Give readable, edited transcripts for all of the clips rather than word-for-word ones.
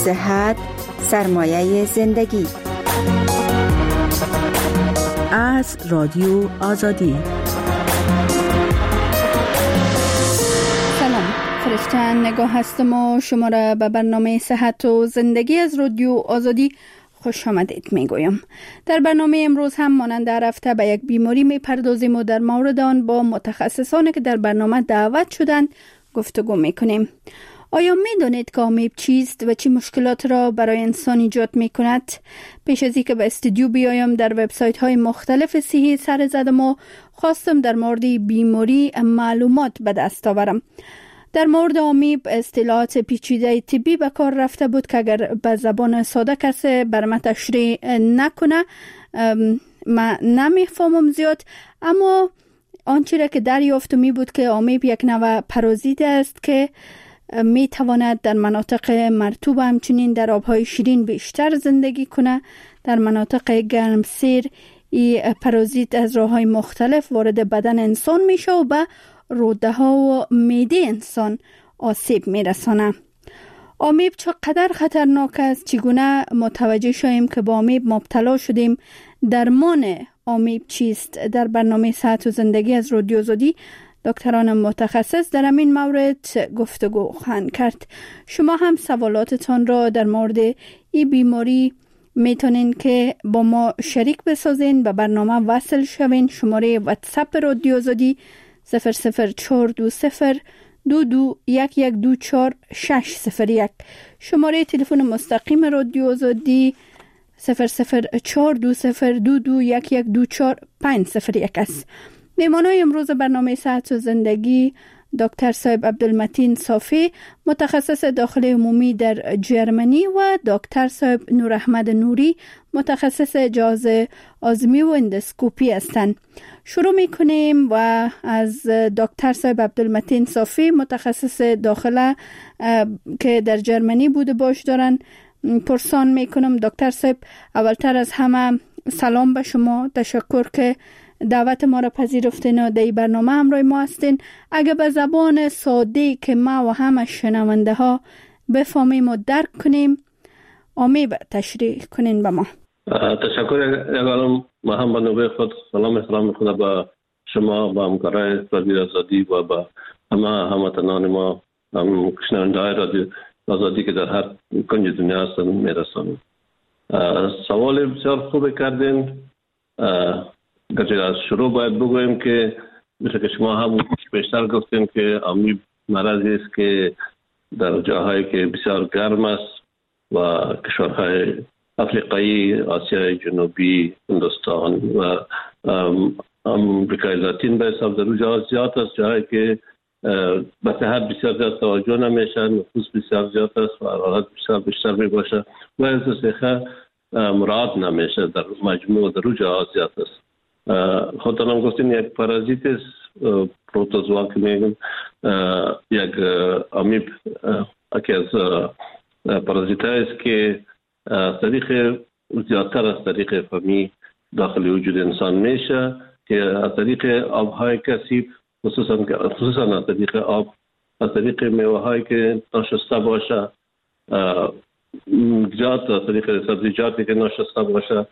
صحت سرمایه زندگی. از رادیو آزادی. سلام، فرشته نگاه هستم و شما را به برنامه صحت و زندگی از رادیو آزادی خوش آمدید میگویم. در برنامه امروز هم مانند هر هفته به یک بیماری میپردازیم و در مورد آن با متخصصانی که در برنامه دعوت شدند گفتگو میکنیم. آیا میدانید که آمیب چیست و چه مشکلات را برای انسان ایجاد میکند؟ پیش از اینکه به استودیو بیایم در وبسایت های مختلف صحی سر زدم و خواستم در مورد بیماری معلومات به دست آورم. در مورد آمیب اصطلاحات پیچیده طبی به کار رفته بود که اگر به زبان ساده کسی بر من تشریح نکنه من نمیفهمم زیاد، اما آنچه را که دریافتم می بود که آمیب یک نوع پارازیت است که می تواند در مناطق مرطوب همچنین در آبهای شیرین بیشتر زندگی کنه. در مناطق گرمسیر این پارازیت از راه‌های مختلف وارد بدن انسان میشه و به روده ها و معده انسان آسیب میرسانه. آمیب چقدر خطرناک است؟ چگونه متوجه شویم که با آمیب مبتلا شدیم؟ درمان آمیب چیست؟ در برنامه صحت و زندگی از رادیو آزادی دکتران متخصص در این مورد گفتگو خواهند کرد. شما هم سوالاتتان را در مورد این بیماری میتونین که با ما شریک بسازین، به برنامه وصل شوین. شماره واتساپ رادیو آزادی 0042221124601. شماره تلفن مستقیم رادیو آزادی 0042221124501 است. میهمانای امروز برنامه صحت و زندگی دکتر صاحب عبدالمتین صافی، متخصص داخل عمومی در جرمنی، و دکتر صاحب نور احمد نوری، متخصص جهاز آزمی و اندوسکوپی هستند. شروع میکنیم و از دکتر صاحب عبدالمتین صافی، متخصص داخله که در جرمنی بوده باش دارن، پرسان میکنم. دکتر صاحب، اولتر از همه سلام به شما، تشکر که دعوت ما را پذیرفتین و در برنامه همراه ما هستین. اگه به زبان ساده که ما و همه شنونده ها بفهمیم و درک کنیم، آمیب تشریح کنین به ما. تشکر. اگرم ما هم به نوبه خود سلام احترام خود به شما، به همکارای رادیو آزادی و به همه هموطنان ما، هم شنونده های رادیو آزادی که در هر کنج دنیا هستن میرسانیم. سوال بسیار خوب کردین. اگر از شروع باید بگویم که مثل که شما هم بیشتر گفتیم که آمیب مرضی است که در جاهایی که بسیار گرم است و کشورهای افریقایی، آسیای جنوبی، هندوستان و امریکای لاتین به حساب در جاها زیاد است، جاهایی که به صحت بسیار زیاد توجه نمیشه، نفوس بسیار زیاد است و حرارت بسیار بیشتر می باشه و از صحه مراعات نمیشه در مجموع در جاها زیاد است. خودتان هم گفتین یک پارازیت است، پروتوزوا که میگن، یک آمیب که از پارازیت است که از طریق زیادتر از طریق فمی داخل وجود انسان میشه، که از طریق آبهای کثیف، خصوصا از طریق آب، از طریق میوه هایی که ناشسته باشه، از طریق سبزیجاتی که ناشسته باشه،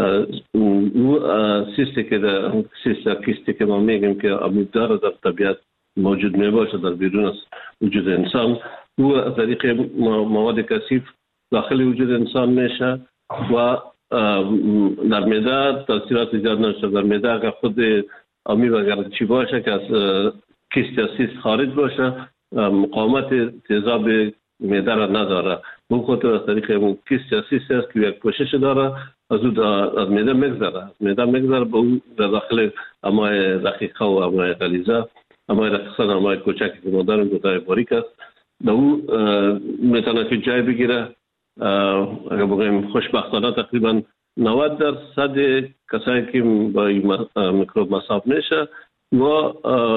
کیستی که ما میگیم که آمیب داره در طبیعت موجود میباشه در بیرون از وجود انسان، او از طریق مواد کثیف داخل وجود انسان میشه و در معده تاثیرات زیاد نشه. در معده اگر خود آمیب اگر چی باشه که از کیست یا سیست خارج باشه، مقاومت تیزاب معده را نداره. اون خود از طریق کیست یا سیست است که یک پوشش داره، از معده میگذره به اون در داخل امای رقیقه و امای غلیظه، امای رقیقه و امای کوچکی که ما داریم، گوده باریک است، در اون میتونه که جای بگیره. اگر بگویم خوشبختانه تقریبا 90% کسایی که با این میکروب مصاب میشه و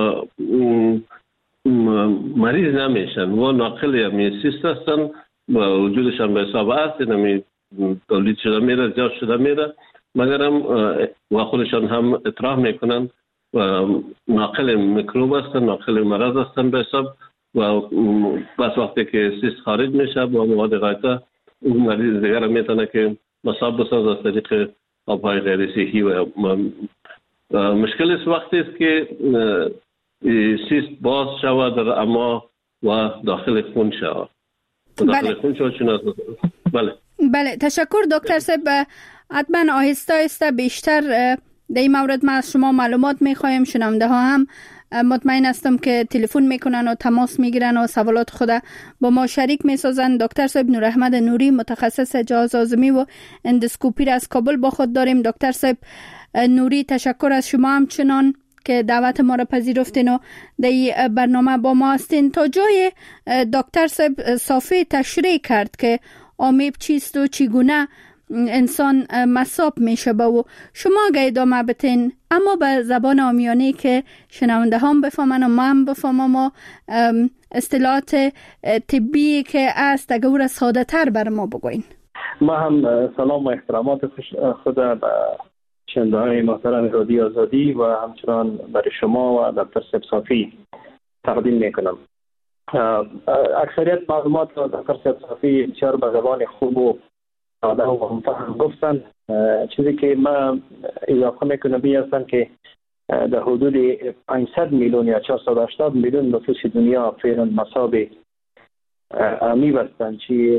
مریض نمیشن و ناقل یا سیست هستن و وجودشان به حساب هست، یعنی تولید شده میره، زیاد شده میره، مگر هم و خودشان هم اطراح میکنن و ناقل میکروب هستن، ناقل مرض هستن به حساب و بس وقتی که سیست خارج میشه با مواد غایطه مریض دیگر میتونه که مصاب بسازه از طریق آبهای غیر صحی و مشکل اس وقتی است که سیست باز شود در اما و داخل خون شود. داخل خون شود. بله تشکر دکتر صاحب. حتما آهسته آهسته بیشتر در این مورد ما از شما معلومات میخوایم. شنونده ها هم مطمئن هستم که تلفن میکنن و تماس میگیرن و سوالات خود با ما شریک میسازن. دکتر صاحب نور احمد نوری متخصص جهاز هاضمه و اندوسکوپی را از کابل با خود داریم. دکتر صاحب نوری تشکر از شما همچنان که دعوت ما را پذیرفتین و در برنامه با ما هستین. تا جای دکتر صاحب صافی تشریح کرد که آمیب چیست و چگونه انسان مصاب میشه و شما اگه ادامه بتین اما به زبان عامیانه که شنونده هم بفهمن و ما هم بفهمم و اصطلاحات طبی که است اگه او را ساده تر بر ما بگوین. ما هم سلام و احترامات خود به شنونده های محترم رادیو آزادی و همچنان برای شما و دکتر صاحب صافی تقدیم میکنم. اکثریت معلومات دکتر صاحب صافی بسیار به زبان خوب و ساده و مفهم گفتن. چیزی که ما اضافه میکنم این هستن که در حدود 500 میلیون یا 480 میلیون نفوس دنیا فعلا مصاب امیب هستند، چی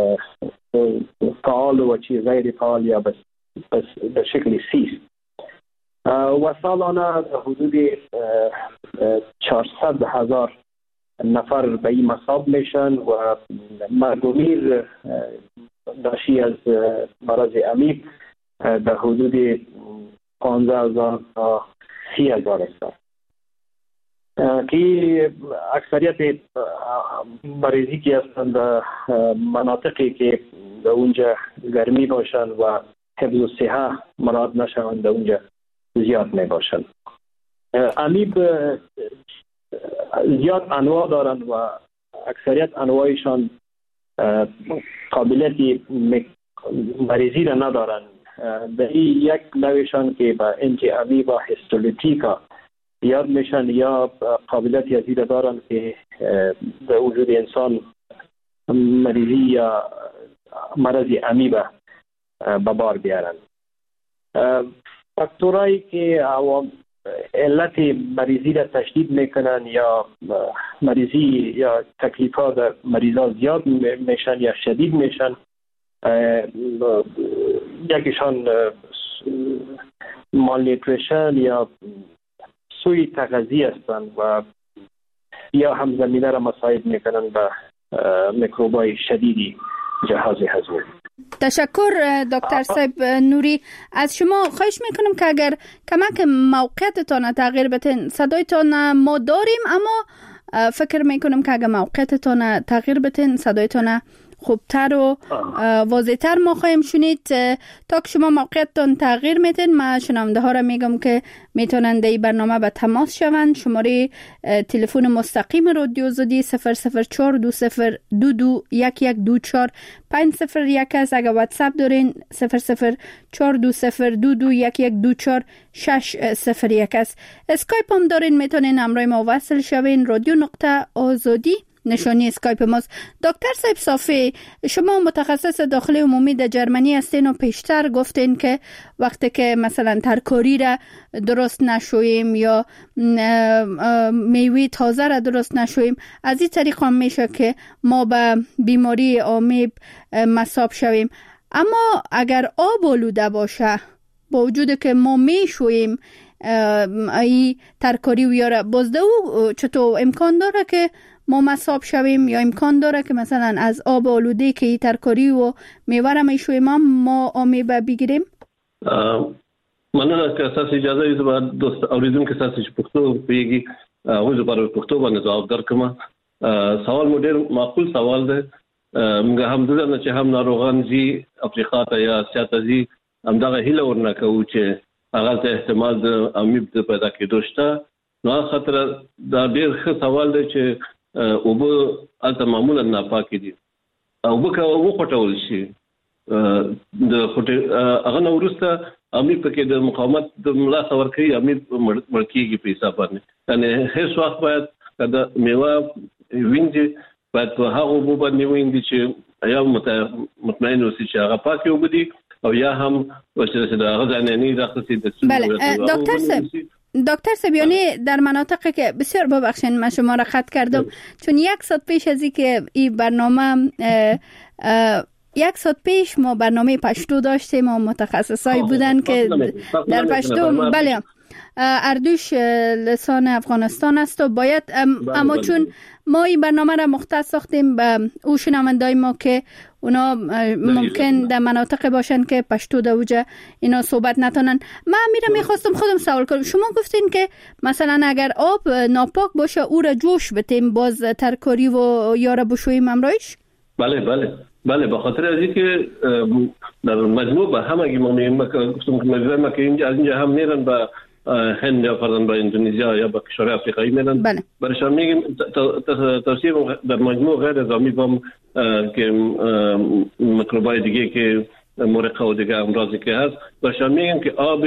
فعال و چی غیر فعال یا بس به شکل سیست و سالانه در حدود 400,000 نفر به این مصاب میشن و مرگ و میر ناشی از مرض امیب در حدود 15,000 تا 30,000 است که اکثریت مریضی که هستند در مناطقی که در اونجا گرمی باشند و حفظ و صحه مراعات نشوند در اونجا زیاد می باشند. امیب زیاد انواع دارند و اکثریت انواعشان قابلیت مریضی را ندارند. در این یک نوعشان که با انتی امیبا هیستولیتیکا یاد میشن یا قابلیت یزید دارند که در وجود انسان مریضی یا مرض امیبا به بار بیارند. فاکتورایی که علت مریضی را تشدید میکنن یا مریضی یا تکلیفات در مریضا زیاد میشن یا شدید میشن، یکیشان مالنیوتریشن یا سوی تغذیه هستند و یا همزمینه را مساعد میکنن به میکروبای شدیدی جهاز هضمی. تشکر دکتر صاحب نوری. از شما خواهش میکنم که اگر کمک موقعیتتان تغییر بدین. صدایتان ما داریم اما فکر میکنم که اگر موقعیتتان تغییر بدین صدایتان خوبتر و واضح‌تر ما خواهیم شنید. تا که شما موقعیتتان تغییر میدین ما شنونده ها را میگم که میتونن در این برنامه به تماس شوند. شماره تلفن مستقیم رادیو آزادی 00420221124 501 است. اگر واتساپ دارین 00420221124 601 است. اسکایپ هم دارین میتونین همراه ما وصل شوین. رادیو.آزادی نشانی اسکایپ ماست. دکتر صاحب صافی شما متخصص داخل عمومی در جرمنی هستین و پیشتر گفتین که وقتی که مثلا ترکاری را درست نشویم یا میوه تازه را درست نشویم از این طریق هم میشه که ما به بیماری آمیب مصاب شویم. اما اگر آب آلوده باشه با وجود که ما میشویم ای ترکاری و یاره بازده او چطور امکان داره که ما مصاب شویم یا امکان داره که مثلا از آب آلوده که ترکاری و میوه را میشویم ما آمیب بگیریم؟ من که اساس اجازه ایز با دوست اوریدون که اساس پختو پیگی اوز برای پختو باندې جواب درکم. سوال مو ډیر معقول سوال دی. موږ هم دغه چې هم ناروغان زی افریقا ته یا اسیا ته زی هم دغه هیله ورنکو چې هغه ته احتمال د امیب د پیدا کېدو شته. نو خطر دا ډیر ښه سوال دی چې او به البته معمولا ناپاک دي او به که وخټول شي د هغه نو ورسته امیب پکې د مقاومت د ملا څور کوي امیب مړکیږي په حساب باندې. یعنی هیڅ وخت باید کله میوه وینځي باید په هغه وبو باندې وینځي چې یا مطمئن اوسئ چې هغه پاک او بودی او یا هم چې د غذانینی داخلي د بله دکتر صاحب یعنی در مناطقی که بسیار ببخشین من شما را خط کردم چون یک ساعت پیش از اینکه این برنامه یک ساعت پیش ما برنامه پشتو داشتیم و متخصصای بودن که در پشتو بله اردوش لسان افغانستان است و باید اما چون ما این برنامه را مختص ساختیم به او شنوندای ما که اونا ممکن در مناطق باشن که پشتو دوجه اینا صحبت نتونن. من میرم میخواستم خودم سوال کنم. شما گفتین که مثلا اگر آب ناپاک باشه او را جوش بتیم باز ترکاری و یا را بشوییم امرایش؟ بله به خاطر از اینکه در مجموع به همه ما گفتم که اینجا از اینجا هم میرن به هند یا فرضاً به اندونزیا یا به کشورهای آفریقایی میرن برایشان میگیم توصیه در مجموع غیر از آمیب که میکروبای دیگه که مرقه و دیگه امراضی که هست برایشان میگیم که آب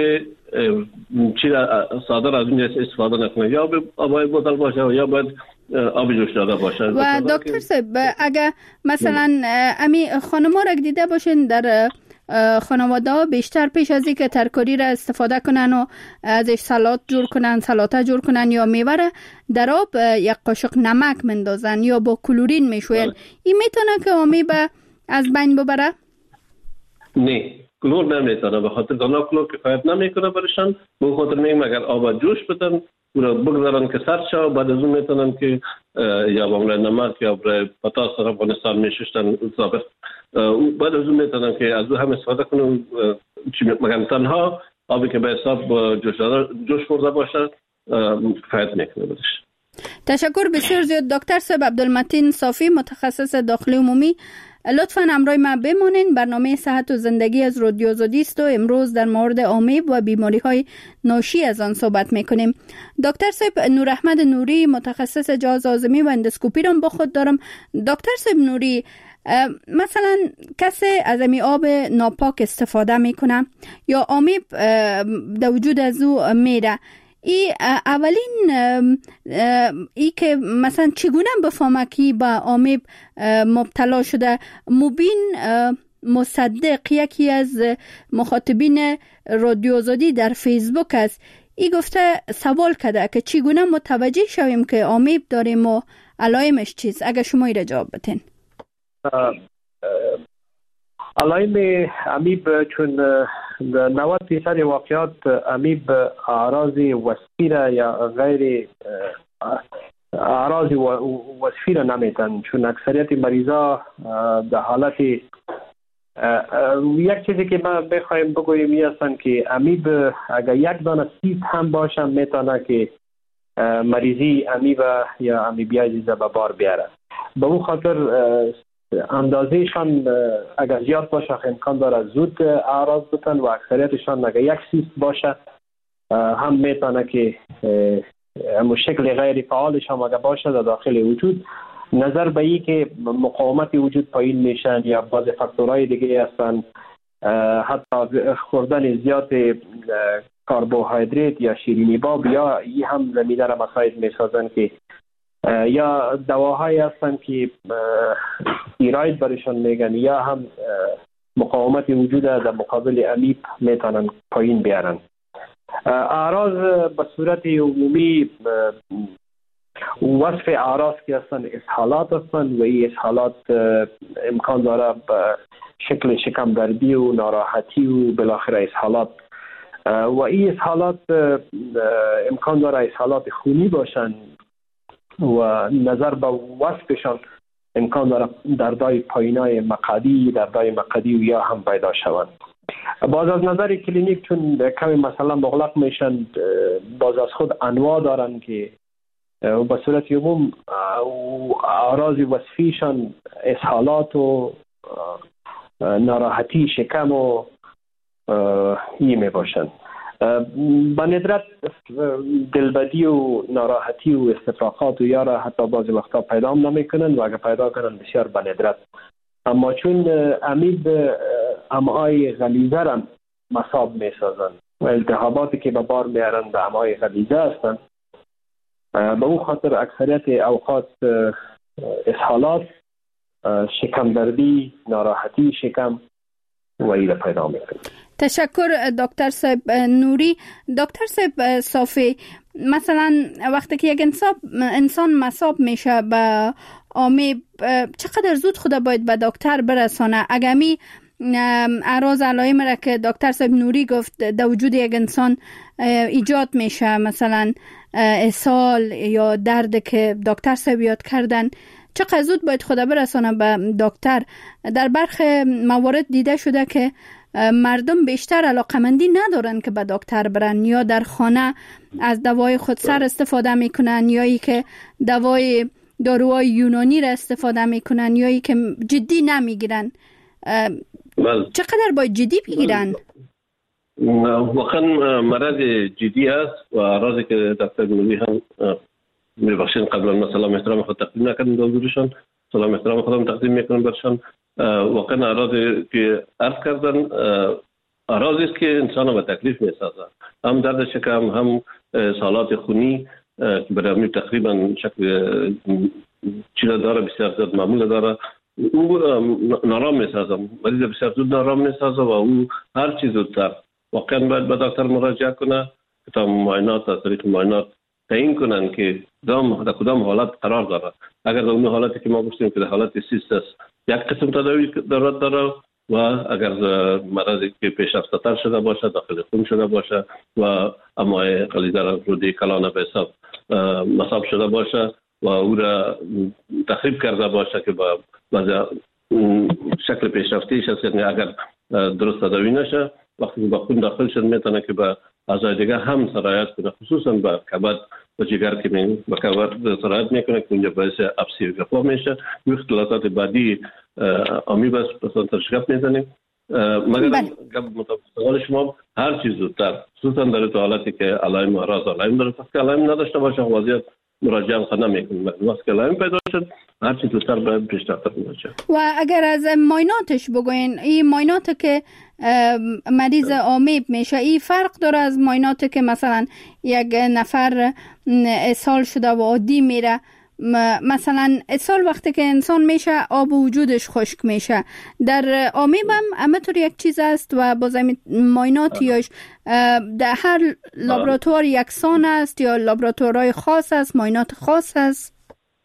چی صادر از اونجا استفاده نکنه یا آب بوتل باشه و یا باید آب جوش داده باشه. و دکتر صاحب اگه مثلا امی خانم‌ها را دیده باشین در خانواده ها بیشتر پیش از اینکه ترکاری را استفاده کنن و ازش سالاد جور کنن سلاطه جور کنن یا میوه را در آب یک قاشق نمک مندازن یا با کلورین میشوین این میتونه که آمیب از بین ببره؟ نه کلور نمیتونه به خاطر دانا کلور کفایت نمیکنه برشان به خاطر میگم اگر آب جوش بدن اونو بگذارن که سرد شه بعد از اون میتونن که یا با نمک یا برای پتاس افغانستان میشستن ضابط بعد از اون میتونن که از اون هم استفاده کنن مگر تنها آبی که به حساب جوش خورده باشه کفایت میکنه برش. تشکر بسیار زیاد دکتر صاحب عبدالمتین صافی متخصص داخلی عمومی. لطفاً همراه ما بمانین. برنامه صحت و زندگی از رادیو آزادی است و امروز در مورد آمیب و بیماری‌های ناشی از آن صحبت می‌کنیم. دکتر صاحب نور احمد نوری متخصص جهاز هاضمه و اندوسکوپی را با خود دارم. دکتر صاحب نوری مثلا کسی از امی آب ناپاک استفاده میکنه یا آمیب در وجود از او میره اولین ای که مثلا چگونه بفهمه که با آمیب مبتلا شده؟ مبین مصدق یکی از مخاطبین رادیو آزادی در فیسبوک است. ای گفته سوال کرده که چگونه متوجه شویم که آمیب داریم و علائمش چیست؟ اگر شما ای را جواب بدین. علائم امیب چون 90% واقعات امیب اعراض وصفی یا غیر اعراض وصفی را نمیتن چون اکثریت مریضا در حالت یک چیزی که ما بخوایم بگوییم این هستن که امیب اگر یک دانه سیست هم باشه میتونه که مریضی امیب یا امیبیازیز به بار بیاره. به اون خاطر اندازهشان اگر زیاد باشه امکان داره زود اعراض بتن و اکثریتشان اگر یک سیست باشه هم میتونه که شکل غیر فعالش هم اگر باشه در داخل وجود نظر به این که مقاومت وجود پایین میشن یا بعض فاکتورهای دیگه هستن حتی خوردن زیاد کربوهیدرات یا شیرینی باب یا این هم زمینه را مساعد میسازن که یا دواهایی هستن که استیروید برشان میگن یا هم مقاومت وجود در مقابل امیب میتونن پایین بیارن. اعراض به صورت عمومی وصف اعراض که هستن اسهالات هستن و این اسهالات امکان داره به شکل شکم دردی و ناراحتی و بالاخره اسهالات و این اسهالات امکان داره اسهالات خونی باشن و نظر به وصفشان امکان داره دردای پایینای مقعدی دردای مقعدی و یا هم پیدا شوند. باز از نظر کلینیک چون کمی مثلا مغلق میشن باز از خود انواع دارن که به صورت عموم اعراض وصفیشان اسهالات و ناراحتی شکم و این می باشن. به ندرت دلبدی و ناراحتی و استفراغات و یارا حتی بعضی وقتا پیدا هم نمی کنن و اگر پیدا کنن بسیار به ندرت. اما چون امیب امعای غلیظه را مصاب می سازن و التهاباتی که به بار میارن به امعای غلیظه هستن به اون خاطر اکثریت اوقات اسهالات شکم دردی، ناراحتی شکم و ایره پیدا میکنه. تشکر دکتر صاحب نوری. دکتر صاحب صافی، مثلا وقتی که یک انسان مصاب میشه به آمیب، چقدر زود خود باید به دکتر برسانه؟ اگمی اعراض علائم را که دکتر صاحب نوری گفت در وجود یک انسان ایجاد میشه، مثلا اسهال یا درد که دکتر صاحب یاد کردن، چقدر زود باید خود برسانه به دکتر؟ در برخی موارد دیده شده که مردم بیشتر علاقمندی ندارن که به دکتر برن، یا در خانه از دوای خودسر استفاده میکنن، یا ای که داروهای یونانی را استفاده میکنن، یا ای که جدی نمیگیرن. چقدر باید جدی بگیرن؟ واقعا مرض جدی است و اعراضی که دکتر نوری هم میبخشین قبلا ما سلام احترام خود تقدیم نکردیم به حضورشان، سلام احترام خودم تقدیم میکنم برشان. واقعا اعراضی که عرض کردن اعراضی است که انسان به تکلیف میسازه، هم درد شکم، هم سالات خونی که برای تقریبا شکل چیزا داره، بسیار زیاد معمول داره. او نارام میسازه، مریض بسیار زود نارام میسازه و او هر چیز زودتر واقعا باید به دکتر مراجعه کنه تا معاینات از طریق معاینات تعیین کنن که در کدام حالت قرار داره. اگر در اون حالتی که ما گفتیم که در حالت سیست است، یک قسم تداوی ضرورت داره، و اگر مرضی که پیشرفته‌تر شده باشه، داخل خون شده باشه و امعاء غلیظه را روده کلانه به حساب مصاب شده باشه و او را تخریب کرده باشه که با شکل پیشرفته‌ایش است، یعنی اگر درست تداوی نشه وقتی به خون داخل شد میتونه که به اعضای دیگر هم سرایت کنه، خصوصا به کبد و جگر که به کبد سرایت میکنه که اونجا باعث ابسی و گفا میشه. و اختلالات بعدی آمیب است، مثلا تشکیف میزنیم. مگر مطابق سوال شما هر چیز زودتر، خصوصا در تو حالتی که علائم اعراض علائم داره، که علائم نداشته باشه وضعیت مراجعه خود نمیکنیم. وقتی که علائم پیدا شد هر چیز زودتر باید پیشرفت مراجعه. و اگر از معایناتش بگوین، این معاینات که مریض آمیب میشه، این فرق داره از معاینات که مثلا یک نفر اسهال شده و عادی میره؟ مثلا اسهال وقتی که انسان میشه آب وجودش خشک میشه، در آمیب هم همینطور یک چیز است و باز معایناتیش در هر لابراتوار یکسان است یا لابراتوارهای خاص است، معاینات خاص است؟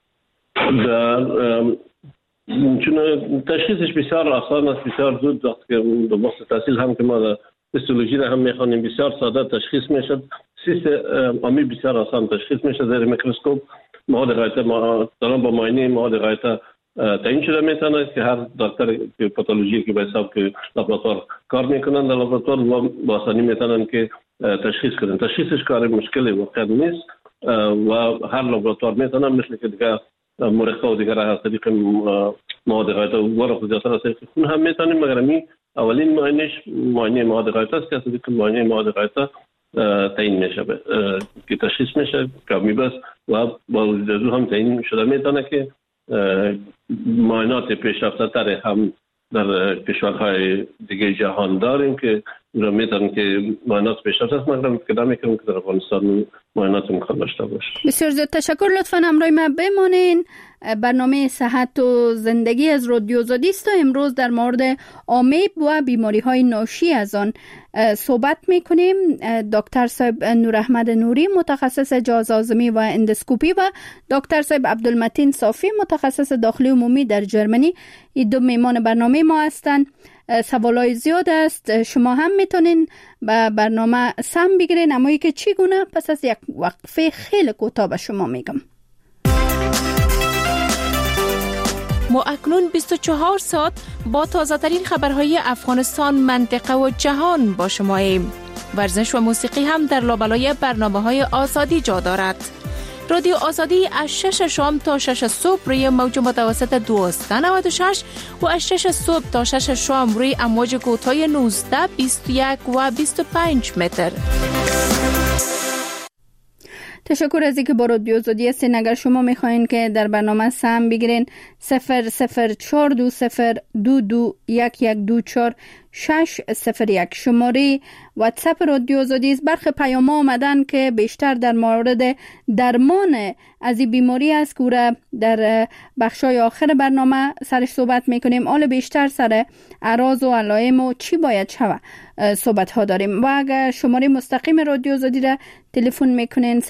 چون تشخیصش بسیار آسان است، بسیار زود، وقتی که دو بخش تحصیل هم که ما در هیستولوژی را هم میخوانیم بسیار ساده تشخیص میشد. سیست آمیب بسیار آسان تشخیص میشه زیر میکروسکوپ. مواد غایطه با معاینه مواد غایطه تعیین شده میتونه که هر دکتر که پاتولوژی که به حساب که لابراتوار کار میکنن در لابراتوار با آسانی میتونن که تشخیص کنن. تشخیصش کار مشکلی واقعا نیست و هر لابراتوار میتونن مثل که دیگه مرخه و دیگر از طریق مواد غایطه و خودیاتر از طریق خون هم میتونیم، مگر می اولین معاینه مواد غایطه است که از طریق معاینه مواد غایطه تعیین میشه که تشخیص میشه که آمیب است و با وجود هم تعیین شده میتونه که معاینات پیشرفته تر هم در کشورهای دیگه جهان داریم که را میتونن که معاینات پیشرفته است، مگر فکر نمیکنم که در افغانستان معاینات امکان داشته باشه. بسیار زیاد تشکر. لطفاً همراه ما بمانین. برنامه صحت و زندگی از رادیو آزادی است و امروز در مورد آمیب و بیماری های ناشی از آن صحبت میکنیم. دکتر صاحب نور احمد نوری متخصص جهاز هاضمه و اندوسکوپی و دکتر صاحب عبدالمتین صافی متخصص داخلی عمومی در جرمنی، این دو میمان برنامه ما هستند. سوالای زیاد است، شما هم میتونین به برنامه سم بگیرین، اما که چگونه پس از یک وقفه خیلی کوتاه به شما میگم. ما اکنون 24 ساعت با تازه ترین خبرهای افغانستان، منطقه و جهان با شماییم. ورزش و موسیقی هم در لابلای برنامه‌های آزادی جا دارد. رادیو آزادی از 6 شام تا 6 صبح روی موج متوسط 1296 و از 6 صبح تا 6 شام روی امواج کوتاه 19، 21 و 25 متر. تشکر از اینکه با رادیو آزادی هستین. اگر شما میخواین که در برنامه سهم بگیرین 00420221124 601 شماره واتساپ رادیو آزادی است. برخی پیام آمدن که بیشتر در مورد درمان از این بیماری است که در بخشای آخر برنامه سرش صحبت میکنیم. حال بیشتر سر اعراض و علائم و چی باید شود صحبت ها داریم. و اگر شماره مستقیم رادیو آزادی را تلفن میکنین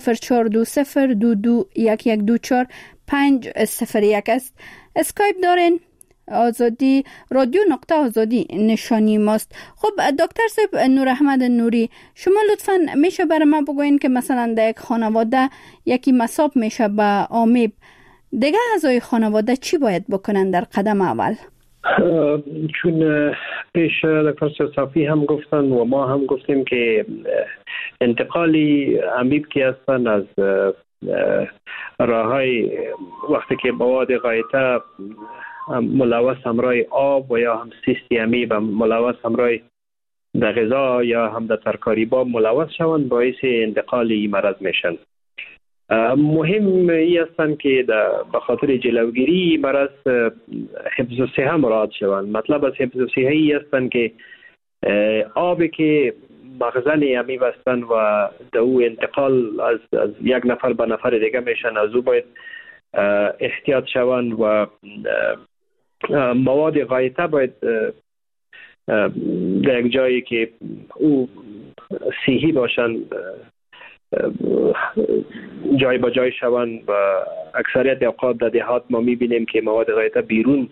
00427221124 501 است. اسکایپ دارین آزادی رادیو نقطه آزادی نشانی ماست. خب دکتر صاحب نور احمد نوری، شما لطفاً میشه برای ما بگوین که مثلا در یک خانواده یکی مصاب میشه به آمیب، دیگه اعضای خانواده چی باید بکنن در قدم اول؟ چون پیش دکتر صافی هم گفتن و ما هم گفتیم که انتقالی امیب که هستن از راههای وقتی که مواد غایطه ملوث همراه آب و یا هم سیستی امیب ملوث همراه در غذا یا هم در ترکاری باب ملوث شوند باعث انتقال این مرض میشن. مهم ای هستند که به خاطر جلوگیری مرض حفظ الصحه مراعات شوند. مطلب از حفظ الصحه ای هستند که آبی که مخزن امیب هستند و دو انتقال از یک نفر به نفر دیگه میشن، از او باید احتیاط شوند و مواد غایطه باید در یک جایی که او صحی باشند جای با جای شوند. و اکثریت اوقات در دهات ما میبینیم که مواد غایطه بیرون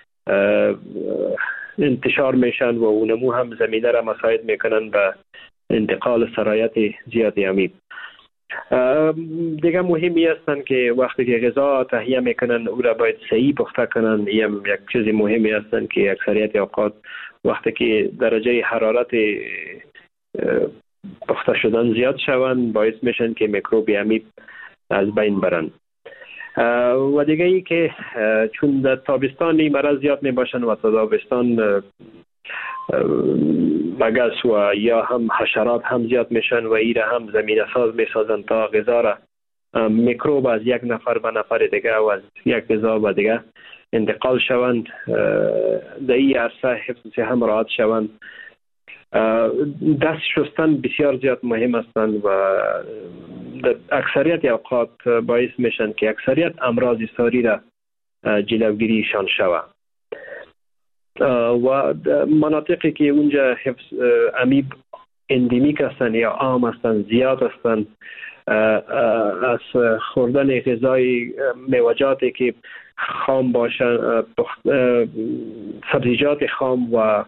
انتشار میشن و اونمو هم زمینه را مساعد میکنن به انتقال سرایت زیاد امیب. دیگه مهمی هستن که وقتی که غذا تهیه میکنن او را باید صحیح پخته کنن. یک چیز مهمی هستن که اکثریت اوقات وقتی که درجه حرارت پخته شدن زیاد شوند باعث میشن که میکروب امیب از بین برن. و دیگه ای که چون در تابستان این مرض زیاد میباشن و تابستان مگس و یا هم حشرات هم زیاد میشن و ایره هم زمینه ساز میسازن تا غذا را میکروب از یک نفر به نفر دیگه و از یک غذا به دیگه انتقال شوند. در این عرصه حفظ صحه مراعات شوند. دست شستن بسیار زیاد مهم هستند و اکثریت اوقات باعث میشن که اکثریت امراض ساری را جلوگیریشان شود. و مناطقی که اونجا حفظ امیب اندیمیک هستن یا عام هستن زیاد هستن، از خوردن غذای میوجاتی که خام باشن، سبزیجات خام و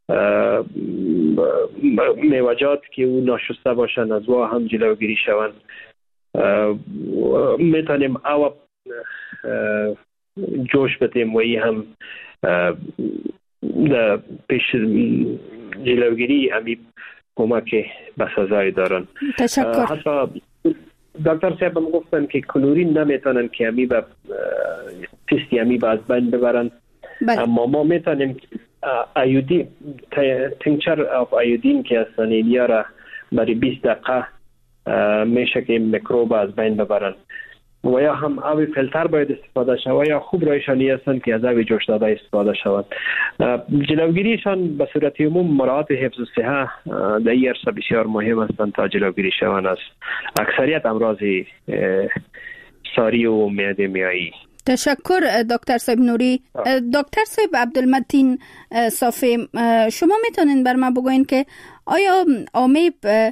میوجات که اون ناشسته باشن از وا هم جلوگیری شوند. میتونیم او جوش بدیم و این هم پیش جلوگیری امیب کمک بسزایی دارن. تشکر. حتی دکتر صاحب هم گفتن که کلورین نمیتونن که امیب پیستی امیب از بین ببرن. اما ما میتونیم ایودین تینچر اف ایودین که هستن اینیا را برای 20 دقیقه میشه که میکروب از بین ببرن. و یا هم آب فیلتر باید استفاده شود یا خوب رایشانی هستند که از آب جوش داده استفاده شود. جلوگیریشان به صورت عموم مراعات حفظ الصحه در این عرصه بسیار مهم هستند تا جلوگیری شوند از اکثریت امراض ساری و معده میایی. تشکر دکتر صاحب نوری. دکتر صاحب عبدالمتین صافی، شما میتونین بر ما بگوین که آیا آمیب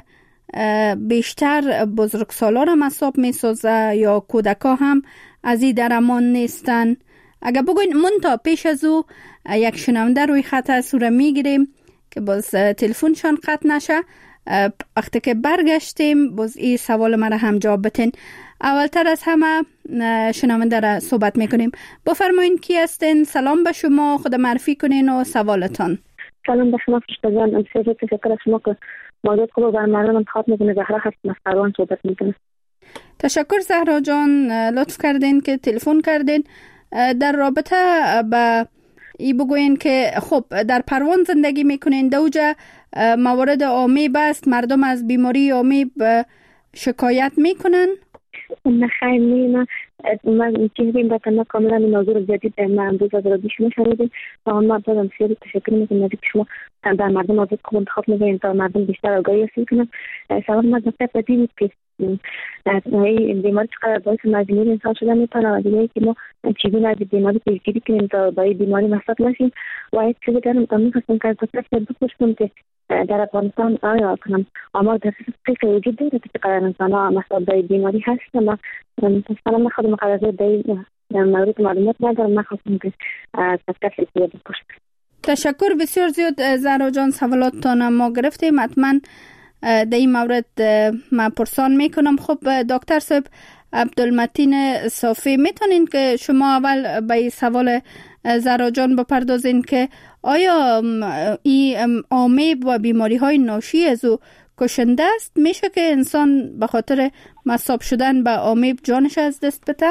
بیشتر بزرگسالا را مصاب میسازه یا کودکا هم از این در امان نیستن؟ اگر بگوین منتا پیش از او یک شنونده روی خط از او را میگیریم که باز تلفنشان قطع نشه. وقتی که برگشتیم باز این سوال مرا هم جواب بتین. اولتر از همه شنونده را صحبت میکنیم. بفرمایین کی هستین؟ سلام به شما، خود معرفی کنین و سوالتان. سلام به شما فرشتگان. امسیار تشکر از شما که موضوع خوب و مردم انتخاب میکنه. زهرا هستم از قروان صحبت میکنه. تشکر زهرا جان، لطف کردین که تلفن کردین. در رابطه با ای بگوین که خب در پروان زندگی میکنین، دوجا موارد آمیب است، مردم از بیماری آمیب شکایت میکنن؟ نه خیر، نه من چیزی به تنها کاملا موضوع جدید ما امروز از رادیو شما شنیدیم و ما بازم بسیار تشکر میکنم که شما در مردم آزاد خوب انتخاب میکنید تا مردم بیشتر آگاهی حاصل کنند. سوال ما دکتر بدید که این بیماری چقدر باعث مجبور انسان شدن میتونه و دیگه که ما چگونه از بیماری پیشگیری کنیم تا با این بیماری مصاب نشیم و یک چیزی دیگه هم می‌خواستم که دکتر بپرسم که در افغانستان آیا آمار در فکر وجود داره که چقدر انسان‌ها مصاب به بیماری هستن؟ ما مثلا خودم مقدار در مورد معلومات ندارم. من خواستم که دکتر بپرسم. تشکر بسیار زیاد زهرا جان، سوالاتتان ما گرفتیم، حتما در این مورد من پرسان میکنم. خب دکتر صاحب عبدالمتین صافی، میتونین که شما اول به سوال زهرا جان بپردازین که آیا این آمیب و بیماری های ناشی از او کشنده است؟ میشه که انسان به خاطر مصاب شدن به آمیب جانش از دست بده؟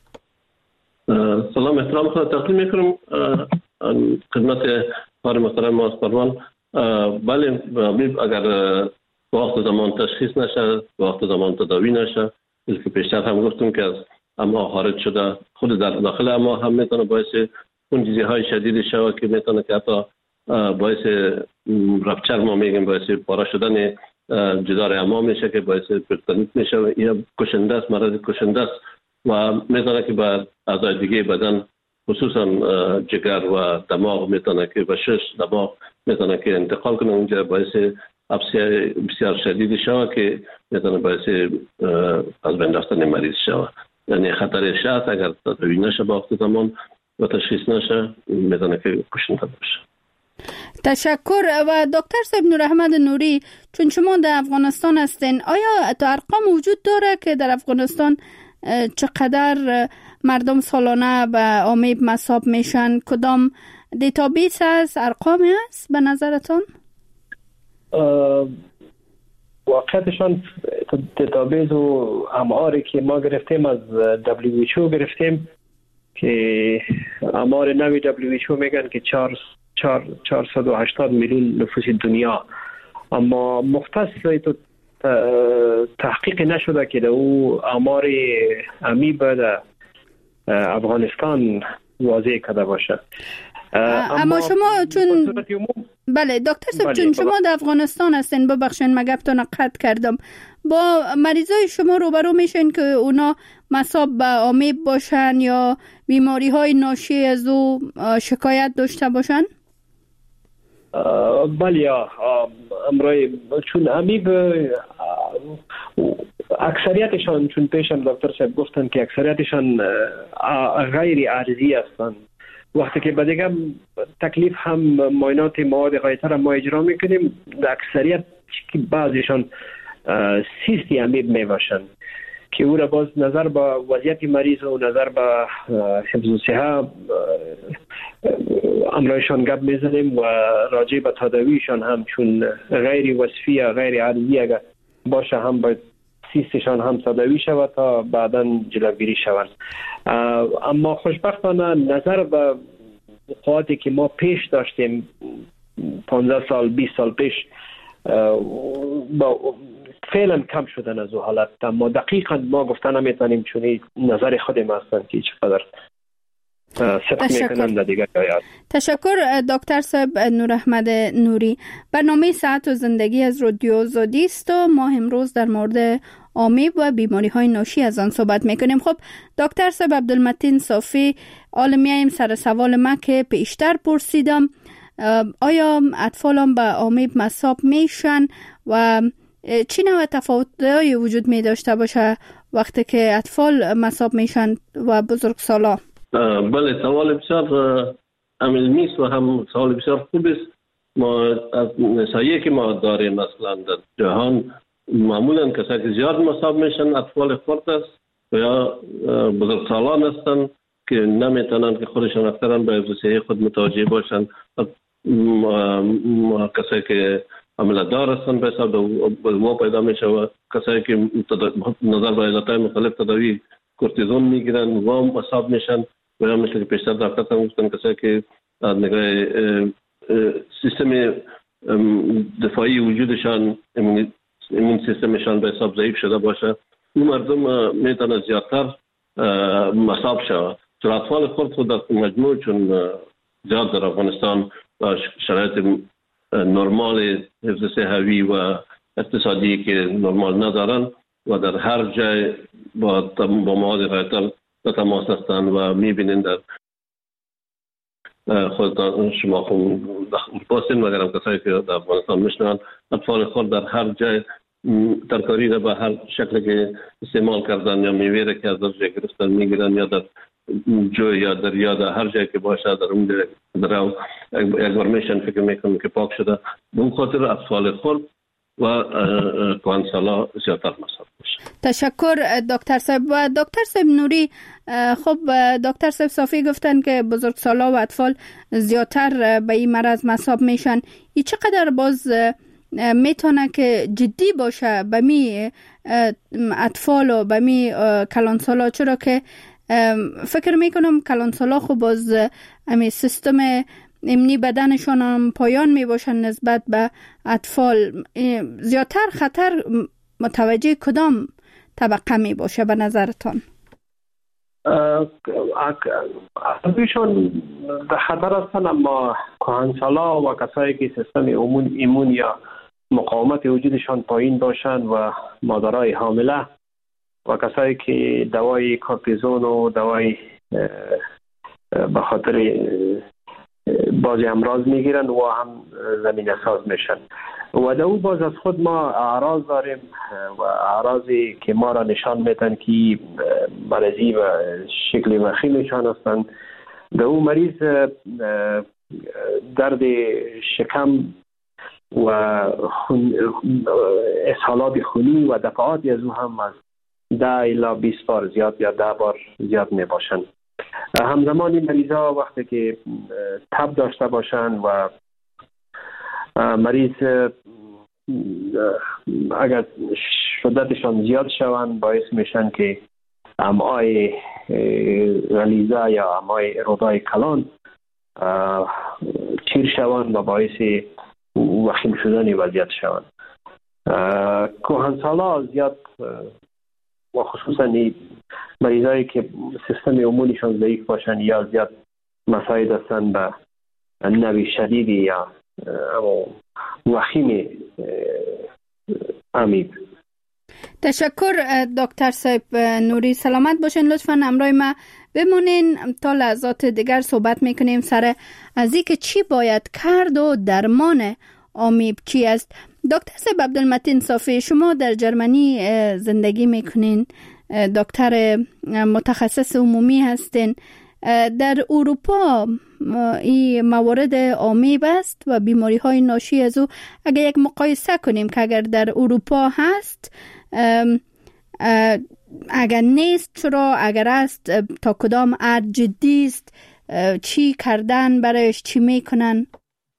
سلام، احترام خود تقدیم میکنم خدمت کار محترم ماسترمان. بله، آمیب اگر وقت زمان تشخیص نشه، وقت زمان تداوی نشه، که پیشتر هم گفتم که از امعا خارج شده، خود در داخل امعا هم میتونه باعث خونریزی های شدید شوه که میتونه که حتی باعث رپچر ما میگیم، باعث پاره شدن جدار امعا میشه که باعث پرتونیت میشه. یا کشنده است، مرض کشنده است و میتونه که به اعضای دیگه بدن خصوصا جگر و دماغ میتونه که به شش دماغ میتونه که انتقال کنه، اونجا باعث بسیار شدید شوه که میتونه باعث از بین رفتن مریض شوه. یعنی خطرش هست اگر تداوی نشه با وقت زمان و تشخیص نشه میتونه که کشنده باشه. تشکر. و دکتر صاحب نور احمد نوری، چون شما در افغانستان هستین، آیا تا ارقام وجود داره که در افغانستان چقدر مردم سالانه به آمیب مصاب میشن؟ کدام دیتابیس هست، ارقامی هست به نظرتون؟ واقعیتشان دیتابیس و اماری که ما گرفتیم از WHO گرفتیم که امار نوی WHO میگن که 480 میلیون نفوس دنیا، اما مختص تحقیق نشده که در او امار امیب در افغانستان واضح کرده باشه. اما شما چون بله دکتر صاحب، چون شما در افغانستان هستین، ببخشید من گپتون قطع کردم، با مریضای شما روبرو میشین که اونا مصاب به آمیب باشن یا بیماری های ناشی از او شکایت داشته باشن؟ بله، امرای چون امیب اکثریتشان، چون پیشم دکتر صاحب گفتن که اکثریتشان غیر عارضی هستند. وقتی که بعدیگه تکلیف هم معاینات مواد غایطه ما اجرا میکنیم، در اکثریت که بعضیشان سیستی امیب میباشند که او را باز نظر به وضعیت مریض و نظر به حفظ و صحه امرایشان گپ میزنیم و راجع به تداویشان هم چون غیر وصفی یا غیر عارضی اگر باشه هم باید سیستشان هم تداوی شود تا بعدا جلوگیری شوند. اما خوشبختانه نظر به وقایعی که ما پیش داشتیم 15 سال 20 سال پیش فعلا کم شدن از او حالت، اما دقیقا ما گفتن نمیتونیم چون نظر خود ما هستن که چقدر تشکر دکتر صاحب نور احمد نوری. برنامه صحت و زندگی از رادیو آزادی است و ما امروز در مورد آمیب و بیماری های ناشی از آن صحبت میکنیم. خب دکتر صاحب عبدالمتین صافی، حالا میایم سر سوال ما که پیشتر پرسیدم، آیا اطفال هم به آمیب مصاب میشن و چی نوع تفاوت‌هایی وجود می داشته باشه وقتی که اطفال مصاب میشن و بزرگسالا؟ بله، سوال بسیار علمی است و هم سوال بسیار خوب است. ما از نساییه که ما داریم مثلا در جهان معمولا کسایی که زیاد مصاب میشن اطفال خرد است و یا بزرگسالان هستند که نمیتونن که خودشان اکثرا به حفظ صحه خود متوجه باشن. کسایی که عمل دار هستند به حساب دو پیدا میشه و کسایی که نظر به علتهای مختلف تداوی کورتیزون میگیرن و مصاب میشن و یا مثل که پیشتر دکتر هم گفتن کسایی که نگاه سیستم دفاعی وجودشان ایمون سیستمشان به حساب ضعیف شده باشه، اون مردم میتونه زیادتر مصاب شود. چون اطفال خود در مجموع چون زیاد در افغانستان و شرایط نرمال حفظ صحوی و اقتصادی که نرمال ندارن و در هر جای با مواد غیرتر تماس هستند و میبینین در خودتان شما خود باسین مگرم کسایی که در افغانستان میشنوند اطفال خود در هر جای ترکاری را به هر شکلی که استعمال کردن یا میوه را که از در جای گرفتن میگیرن یا در جو یا دریا در هر جایی که باشه در اون در یک بار میشن فکر میکنم که پاک شده. به اون خاطر اطفال خود و کهنسالا زیادتر مصاب میشه. تشکر دکتر صاحب. و دکتر صاحب نوری، خب دکتر صاحب صافی گفتن که بزرگسالا و اطفال زیادتر به این مرض مصاب میشن. این چقدر باز میتونه که جدی باشه به می اطفال و به می کلانسالا؟ چرا که فکر میکنم کلانسالا خب باز امی سیستم امنی بدنشان هم پایان می باشن نسبت به اطفال. زیادتر خطر متوجه کدام طبقه می باشه به نظرتان؟ اغلبیشون در خطر هستن، اما کهنسالا و کسایی که سیستم ایمون یا مقاومت وجودشان پایین باشن و مادرای حامله و کسایی که دوای کورتیزون و دوای به خاطر بعضی امراض میگیرن و هم زمینه ساز میشن. و دو باز از خود ما اعراض داریم و اعراضی که ما را نشان میدن که مریضی و شکل وخیمشان هستند. دو مریض درد شکم و اسهالات خونی و دفعاتی از او هم از 10 الی 20 بار زیاد یا 10 بار زیاد می باشند. همزمان این مریضا وقتی که تب داشته باشند و مریض اگر شدتشان زیاد شوند باعث میشن که امعای غلیظه یا امعای رودای کلان چیر شوند و باعث وخیم شدن وضعیت شوند. کهنسالا زیاد و خصوصا مریضایی که سیستم ایمونیشان ضعیف باشن یا زیاد مساعد هستن به نوی شدیدی یا وخیم عمیق. تشکر دکتر صاحب نوری. سلامت باشین. لطفاً همراه ما بمونین تا لحظات دیگر صحبت میکنیم سر از اینکه چی باید کرد و درمان آمیب چی است. دکتر صاحب عبدالمتین صافی، شما در جرمنی زندگی میکنین، دکتر متخصص عمومی هستین. در اروپا این موارد آمیب است و بیماری های ناشی از او اگر یک مقایسه کنیم که اگر در اروپا هست اگر نیست چرا، اگر است تا کدام حد جدی است، چی کردن برایش، چی میکنن؟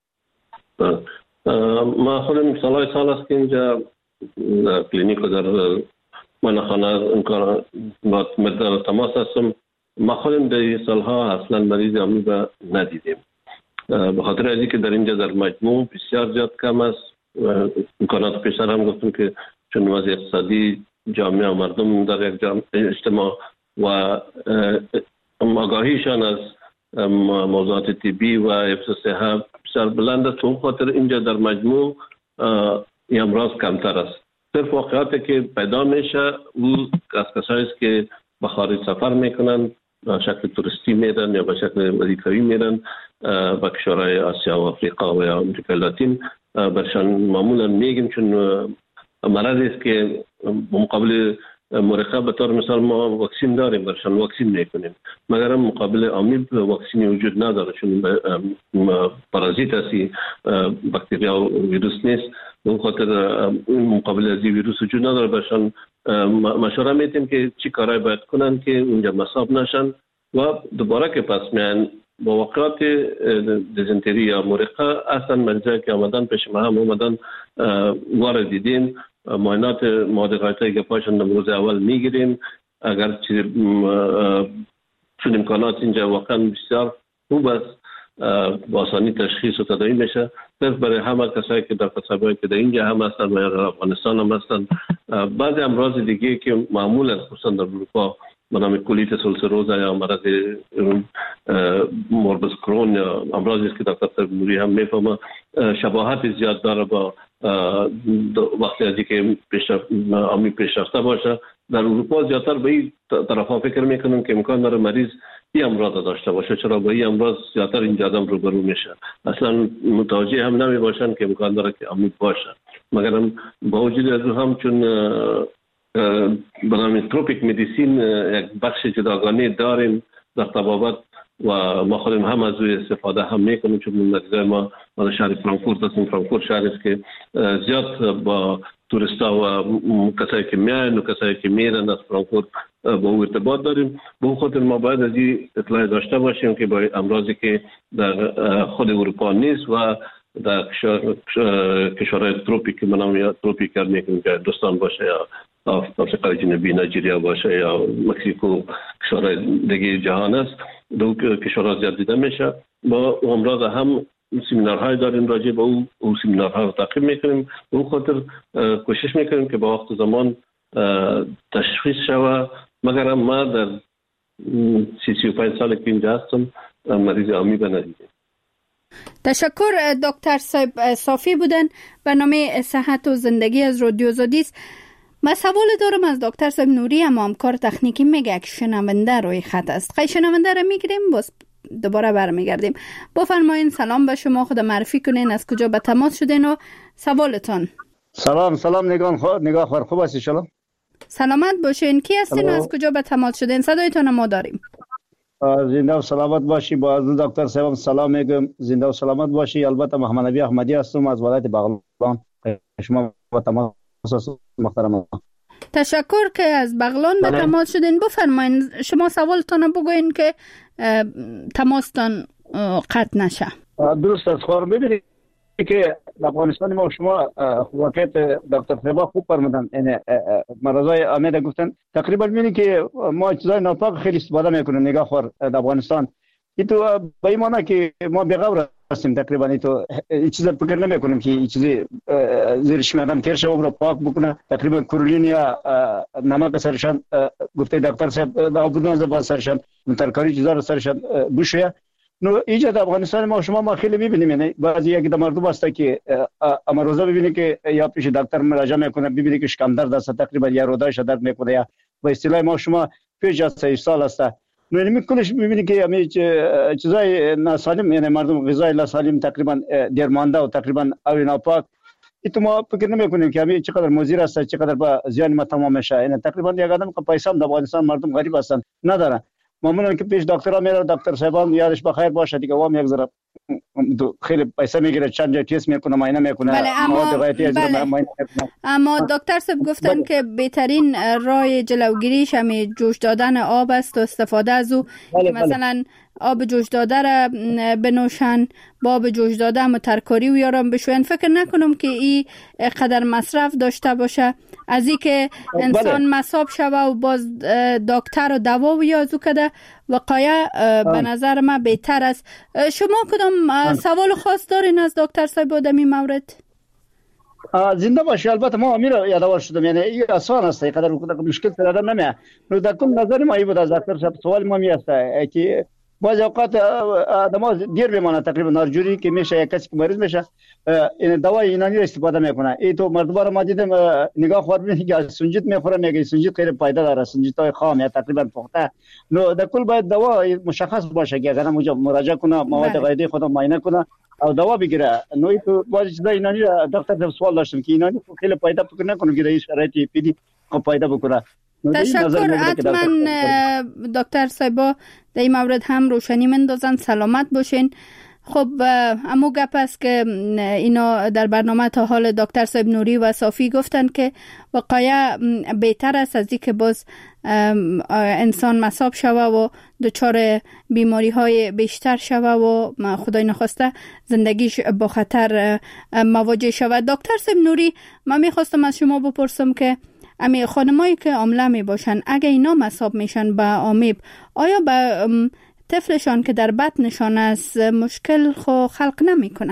ما خودم سالهای سال است که اینجا در کلینیک و در منخانه امکان مدر تماس هستم. ما خودم در این سالها اصلا مریض آمیب ندیدیم، به خاطر از اینکه در اینجا در مجموع بسیار زیاد کم است. امکانات پیشتر هم گفتم که چون وضع اقتصادی جامعه و مردم در یک اجتماع و آگاهیشان از موضوعات طبی و حفظ صحت بسیار بلند است، اون خاطر اینجا در مجموع این امراض کمتر است. صرف واقعاتی که پیدا میشه او از کسایی است که به خارج سفر میکنن، به شکل توریستی میرن یا به شکل وظیفوی میرن به کشورهای آسیا و آفریقا و یا امریکای لاتین. برشان معمولا میگیم چون مرضی است که مقابل مرخه به طور مثال ما واکسین داریم، برشان واکسین میکنیم، مگر مقابل آمیب واکسینی وجود نداره چون پارازیت هستی، باکتریا و ویروس نیست. به خاطر مقابل از ویروس وجود نداره. برشان مشوره میدیم که چی کارهای باید کنن که اونجا مصاب نشن و دوباره که پس میان با واقعات دیزنتری یا مرقه اصلا مریضایی که آمدن پیش ما هم آمدن وارد دیدیم، معاینات مواد غایطه‌ای که پاشون روز اول میگیریم. اگر چون امکانات اینجا واقعا بسیار خوب است، با آسانی تشخیص و تداوی میشه. صرف برای همه کسایی که در قصبه‌ای که در اینجا هم هستن و در افغانستان هم هستن، بعضی امراض دیگه که معمولا خصوصا در اروپا به نام کولیت سلسلوزا یا مرض موربوس کرون یا امراضی است که دکتر صاحب نوری هم میفهمه شباهت زیاد داره با وقتی از اینکه پیشرفته باشه. در اروپا زیادتر به این طرفا فکر میکنم که امکان داره مریض این امراض داشته باشه، چرا با این امراض زیادتر اینجا آدم روبرو میشه، اصلا متوجه هم نمی باشن که امکان داره که امید باشه. مگر با وجود از هم چون برنامه تروپیک مدیسین یک بخش جداگانه داریم در طبابت و ما خودم هم از روی استفاده هم میکنیم، چون مریضای ما شهر فرانکفورت هستیم. فرانکفورت شهر است که زیاد با توریستا و کسایی که میان و کسایی که میرن از فرانکفورت با او ارتباط داریم. به خاطر ما باید از این اطلاع داشته باشیم که با امراضی که در خود اروپا نیست و در کشورهای تروپیک منام تروپیک کرد که هندوستان باشه یا آفریقای جنوبی، نایجریا باشه یا مکزیکو، کشورهای دیگه جهان است، دو کشورها زیاد دیده میشه. با امراض هم سمینارهای داریم راجع به او سمینارها رو تعقیب میکنیم. به اون خاطر کوشش میکنیم که با وقت زمان تشخیص شود. مگر ما در 35 سال که اینجا هستم مریض عامی ندیدیم. تشکر. دکتر صاحب صافی بودن، برنامه صحت و زندگی از رادیو آزادی است. من سوال دارم از دکتر صاحب نوری، اما همکار تکنیکی میگه که شنونده روی خط است. خیلی شنونده رو میگیریم، باز دوباره برمیگردیم. بفرمایین. سلام به شما، خود معرفی کنین، از کجا به تماس شدین و سوالتون. سلام نگاه خور خوب هستی؟ سلامت باشین. کی هستین و از کجا به تماس شدین؟ صدایتون ما داریم. زنده و سلامت باشی. با از دکتر صاحب سلام میگم، زنده و سلامت باشی. البته محمد نبی احمدی هستم از ولایت بغلان. شما با تماس محترم. تشکر که از بغلان به تماس شدین. بفرمایین شما سوالتون بگوین که تماستان قطع نشه. درست است. خور ببینید که افغانستان ما شما واقعیت دکتر صاحب خوب فرمودن، یعنی مرضای عامه گفتن تقریبا میبینید که ما چیزای ناپاک خیلی استفاده میکنیم. نگاه خور در افغانستان این تو به این معنی که ما بی‌غور هستیم، تقریبا این تو چیزا فکر نمیکنیم که این چیزی زیر شمدان تیر شه رو پاک بکنه. تقریبا کرولین یا نمک سرشان گفته دکتر صاحب آبودان زبان سرشان ترکاری چیزا رو سرشان بوشه. نو ایجاد افغانستان ما خیلی میبینیم، یعنی بعضی یک مردم هست که اما روزا ببینید که یا پیش دکتر مراجعه میکنه، ببینید که شکم درد است، تقریبا یا رودایش درد میکنه، یا به اصطلاح ما پیش از 3 سال است. نو این کلش میبینید که همین چیزای ناسالم، یعنی مردم غذای ناسالم تقریبا درمانده و تقریبا اوی ناپاک. این ما فکر نمیکنیم که همین چقدر مضر است، چقدر با زیان ما تمام میشه. یعنی تقریبا یک آدم که پیسه هم در افغانستان مردم غریب هستن ندارن. معمولا که پیش دکترها میره، دکتر صاحبان یادش بخیر باشه دیگه، وام یک ذره خیلی پیسه میگیره، چند جای تست میکنه، معاینه میکنه. اما دکتر صاحب گفتن که بهترین راه جلوگیریش همین جوش دادن آب است و استفاده از او. مثلا آب جوش داده را بنوشن، با آب جوش داده هم ترکاری و یارم بشوین. فکر نکنم که این قدر مصرف داشته باشه از این که انسان مصاب شوه و باز دکتر و دوا و یازو کده. وقایع به نظر من بهتر است. شما کدام سوال خاص دارین از دکتر صاحب در این مورد؟ زنده باشی. البته ما امیر یادآور شدم، یعنی این آسان است، اینقدر مشکل سر آدم نمیاد. نو در کل نظر ما ای بود از دکتر صاحب سوال ما می است که بعض اوقات آدم‌ها دیر میمونه، تقریبا نارجوری که میشه یک کسی که مریض میشه این دوای اینانی استفاده میکنه. ای تو مردم رو ما دیدم نگاه خور می‌بینی که سنجید میخوره، میگه سنجید خیلی فایده داره، سنجیدهای خام یا تقریبا پخته. نو در کل باید دوا مشخص باشه که اگر اونجا مراجعه کنه، مواد غذایی خودم معاینه کنه او دوا بگیره. نو ای تو بعضی چیزا اینانی دکتر سوال داشتم که اینانی خیلی فایده فکر نکنم که در این شرایطی پیدی فایده بکنه. تشکر. حتما دکتر صاحب در این مورد هم روشنی مندازن. سلامت باشین. خب امو گپ است که اینا در برنامه تا حال دکتر صاحب نوری و صافی گفتن که واقعا بهتر است از این که باز انسان مصاب شوه و دچار بیماری های بیشتر شوه و خدای نخواسته زندگیش با خطر مواجه شوه. دکتر صاحب نوری، من میخواستم از شما بپرسم که امی خانمایی که حامله می باشن اگه اینا مصاب میشن به آمیب، آیا به طفلشان که در بطنشان است مشکل خلق نمیکنه؟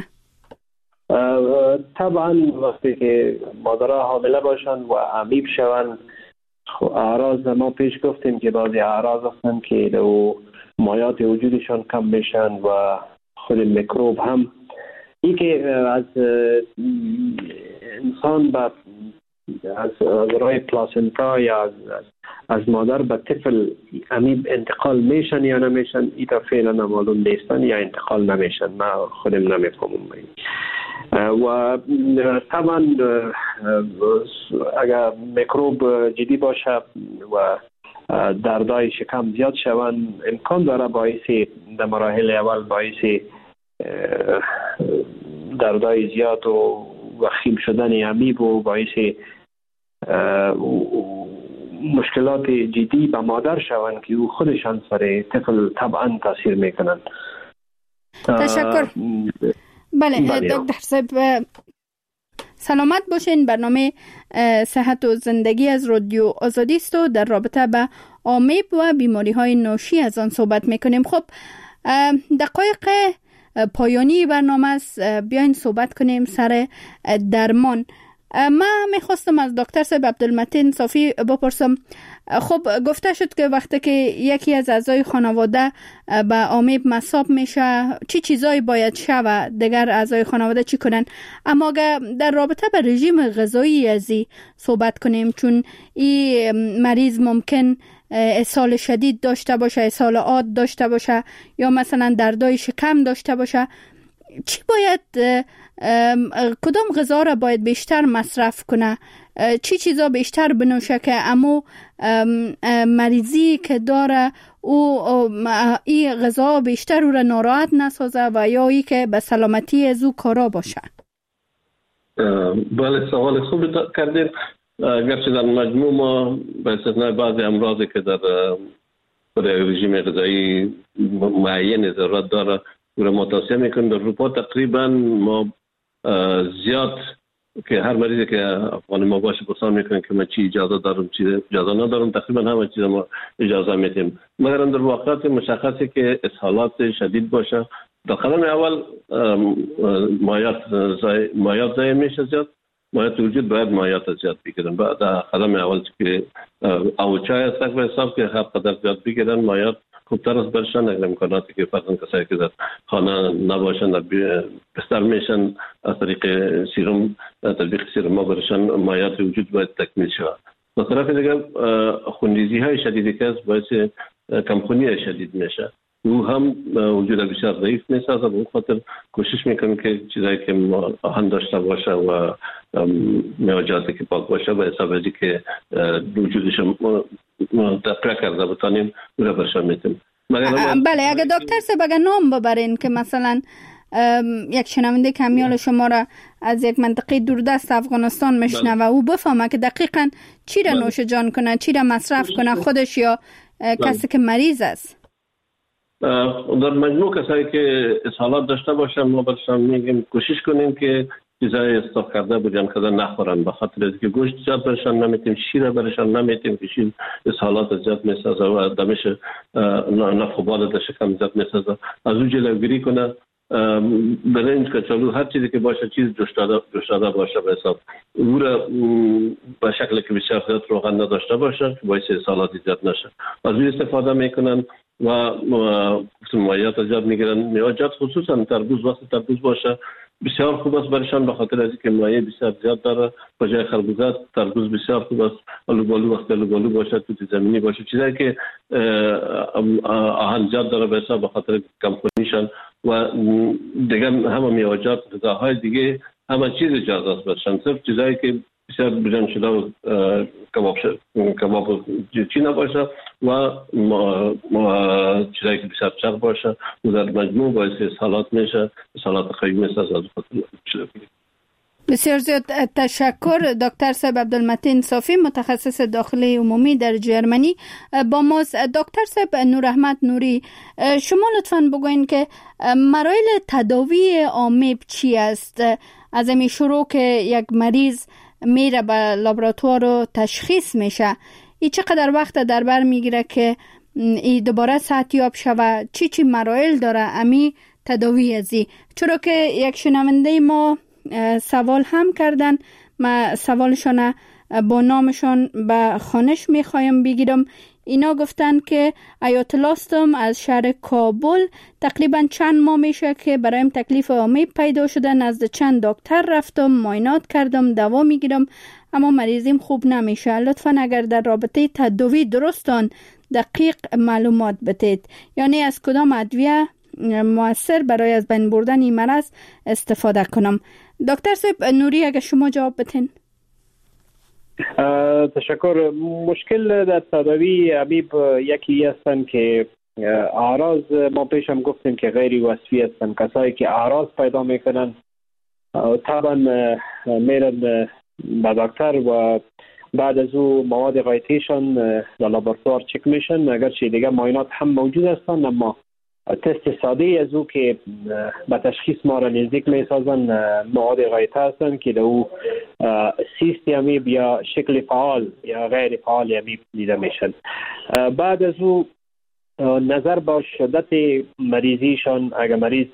طبعا وقتی که مادرها حامله باشن و آمیب شون خب اعراض ما پیش گفتیم که بعضی اعراض هستن که دو مایات وجودشان کم میشن و خود میکروب هم این که از انسان به از راه پلاسنتا یا از مادر به طفل امیب انتقال میشن یا نمیشن این تا فعلا معلوم نیستن یا انتقال نمیشن. ما خودم نمیفهمم. و طبعا اگر میکروب جدی باشه و دردای شکم زیاد شوند امکان داره باعث در مراحل اول باعث دردای زیاد و خیم شدن امیب و باعث مشکلات جدی به مادر شوند که او خودشان سر طفل طبعا تاثیر میکنند. تشکر. بله دکتر صاحب سلامت باشین. برنامه صحت و زندگی از رادیو آزادی است و در رابطه به آمیب و بیماری های ناشی از آن صحبت میکنیم. خب دقایق پایانی برنامه است، بیاین صحبت کنیم سر درمان. من میخواستم از دکتر صاحب عبدالمتین صافی بپرسم. خب گفته شد که وقتی که یکی از اعضای خانواده به آمیب مصاب میشه چی چیزایی باید شه و دیگر اعضای خانواده چی کنن؟ اما اگر در رابطه به رژیم غذایی ازی صحبت کنیم، چون این مریض ممکن اسهال شدید داشته باشه، اسهال عاد داشته باشه یا مثلا دردای شکم داشته باشه، چی باید کدام غذا را باید بیشتر مصرف کنه؟ چی چیزا بیشتر بنوشه که امو مریضی که داره او این غذا بیشتر او را ناراحت نسازه و یا ای که به سلامتی از او کارا باشه؟ بله سوال خوب کردید. گرچه در مجموع ما به استثنای بعضی امراضی که در رژیم غذایی معین ضرورت داره او را ما توصیه میکنیم. در اروپا تقریبا ما زیاد که هر مریضی که افغان ما باشه پرسان میکنیم که من چی اجازه دارم چی اجازه ندارم، تقریبا همه چیز ما اجازه میدیم، مگر در واقعات مشخصی که اسهالات شدید باشه. در قدم اول مایات ضایع میشه، زیاد مایات وجود باید مایات زیاد بگیرن. بعد قدم اول که اوچای است به حساب که هر قدر زیاد بگیرن مایات خوبتر است برشن. اگر امکاناتی که فرضاً کسایی که در خانه نباشن در بستر میشن از طریق سیروم تطبیق سیروم ما برشن مایات وجود باید تکمیل شود. به طرف دیگر خونریزی های شدیدی که است باعث کمخونی شدید میشه، او هم وجود بسیار ضعیف میسازه. به خاطر کوشش میکنیم که چیزایی که آهن داشته باشه و میوه‌جاتی که پاک باشه به حساب ازی که وجودش تقریه کرده بتانیم او را برشان میتیم. بله اگر دکتر صاحب اگر نام ببرین که مثلا یک شنونده کمیال شما را از یک منطقه دوردست افغانستان میشنوه و او بفهمه که دقیقاً چی را نوش جان کنه، چی را مصرف کنه، خودش یا کسی که مریض است. در مجموع کسایی که اسهالات داشته باشن ما برشان میگیم کوشش کنیم که چیزای استاف کرده بودن کذا نخورن، به خاطر اینکه گوشت زیاد برشان نمیتیم، شیر برشان نمیتیم که شیر اسهالات زیاد میسازه و دمش نفخوبال در شکم زیاد میسازه. از اون جلوگیری کنه، برنج کچالو هر چیزی که باشه چیز جوشداده باشه به حساب او را به شکل که بسیار زیاد روغن نداشته باشه که باعث اسهالات زیاد نشه. از اون استفاده میکنن و مایات زیاد میگیرن. میوه‌جات خصوصا تربوز، وقت تربوز باشه بسیار خوب است برشان به خاطر از اینکه مایع بسیار زیاد داره. به جای خربوزه تربوز بسیار خوب است. آلوبالو وقتی آلوبالو باشه، توت زمینی باشه، چیزایی که آهن زیاد داره به حساب به خاطر کمخونیشان و دیگه همه میوه‌جات غذاهای دیگه همه چیز اجازه است برشان، صرف چیزایی که بسیار برنج شده و کباب چی نباشه و چیزایی که بسیار چرب باشه و در مجموع باعث اسهالات میشه، اسهالات قوی میشه. از بسیار زیاد تشکر دکتر صاحب عبدالمتین صافی، متخصص داخلی عمومی در جرمنی با ماست. دکتر صاحب نور احمد نوری، شما لطفاً بگوین که مراحل تداوی آمیب چی است؟ از این شروع که یک مریض میره به لابراتوار و تشخیص میشه، ای چقدر وقت در بر میگیره که ای دوباره صحتیاب شود؟ چی مراحل داره امی تداوی ازی؟ چرا که یک شنونده ما سوال هم کردن، ما سوالشان با نامشان به خوانش میخوایم بگیرم. اینا گفتن که آیت الله هستم از شهر کابل. تقریبا چند ماه میشه که برایم تکلیف آمیب پیدا شده. نزد چند دکتر رفتم، معاینات کردم، دوا میگیرم، اما مریضیم خوب نمیشه. لطفا اگر در رابطه تداوی درستان دقیق معلومات بدید، یعنی از کدام ادویه مؤثر برای از بین بردن این مرض استفاده کنم. دکتر صاحب نوری اگر شما جواب بدین. تشکر. مشکل در تداوی عبیب یکی هستن که اعراض ما پیشم گفتیم که غیر وصفی هستن. کسایی که اعراض پیدا میکنن طبعا میرن به دکتر و بعد از او مواد غایطیشان در لابراتوار چک میشن. اگرچه دیگه معاینات هم موجود هستن، اما تست ساده از او که به تشخیص ما را نزدیک میسازن مواد غایطه هستن که در او سیست امیب یا شکل فعال یا غیر فعال امیب دیده میشن. بعد از او نظر با شدت مریضیشان، اگر مریض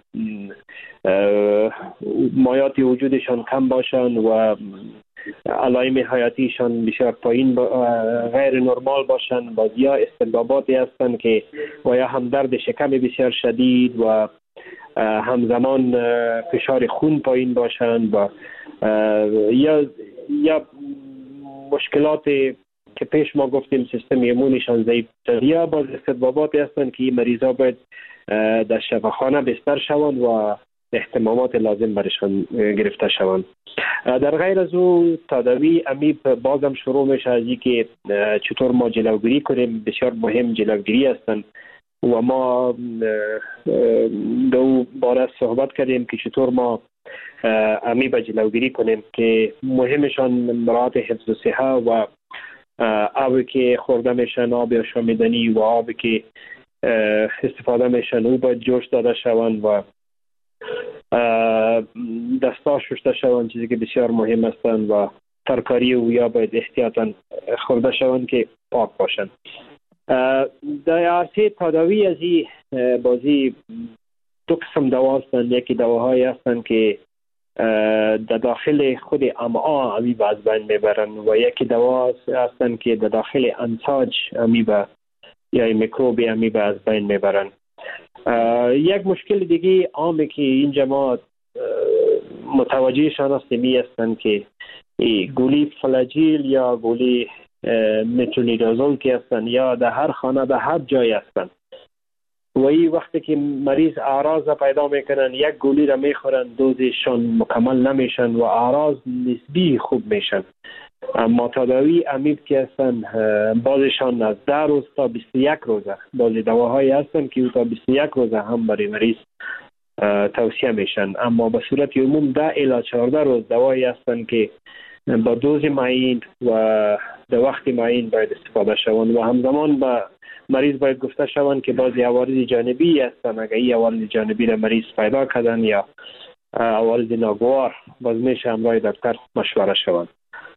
مایات وجودشان کم باشن و علائم حیاتیشان بسیار پایین غیر نرمال باشن، باز یا استرباباتی هستن که و یا هم درد شکم بسیار شدید و همزمان فشار خون پایین باشن و یا مشکلات که پیش ما گفتیم سیستم ایمونیشان ضعیف، یا باز استرباباتی هستن که این مریضا باید در شفاخانه بستر شوند و اهتمامات لازم برشان گرفته شوند. در غیر از او تداوی امیب بازم شروع میشه از اینکه چطور ما جلوگیری کنیم. بسیار مهم جلوگیری هستند و ما دو باره صحبت کردیم که چطور ما امیب جلوگیری کنیم که مهمشان مراعات حفظ صحه و آبی که خورده میشن، آب آشامیدنی و آبی که استفاده میشن او باید جوش داده شوند و دستا شسته شوند، چیزی که بسیار مهم هستند و ترکاری او یا باید احتیاطاً خورده شوند که پاک باشند. در عرصه تداوی از این بازی دو قسم دوا هستند. یکی دواهایی هستند که در داخل خود امعا امیب از بین میبرن و یکی دوا هستند که در داخل انساج امیب یا میکروب امیب از بین میبرن. یک مشکل دیگه عامی که اینجا ما متوجهشان هستیم این هستند که گولی فلاجیل یا گولی مترونیدازول که هستن یا در هر خانه در هر جای هستن و این وقتی که مریض اعراض پیدا میکنن یک گولی را میخورن دوزشان مکمل نمیشن و اعراض نسبی خوب میشن. اما تداوی امیب که هستن بازشان از 10 روز تا 21 روزه، بعضی دواهایی هستن که تا 21 روزه هم برای مریض توصیه میشن، اما به صورت عموم 10 الی 14 روز دوایی هستن که با دوز معین و در وقت معین باید استفاده شوند و همزمان با مریض باید گفته شوند که بعضی عوارض جانبی هستن. اگر این عوارض جانبی را مریض پیدا کردن یا عوارض ناگوار، باز میشه همراه دکتر مشوره شوند.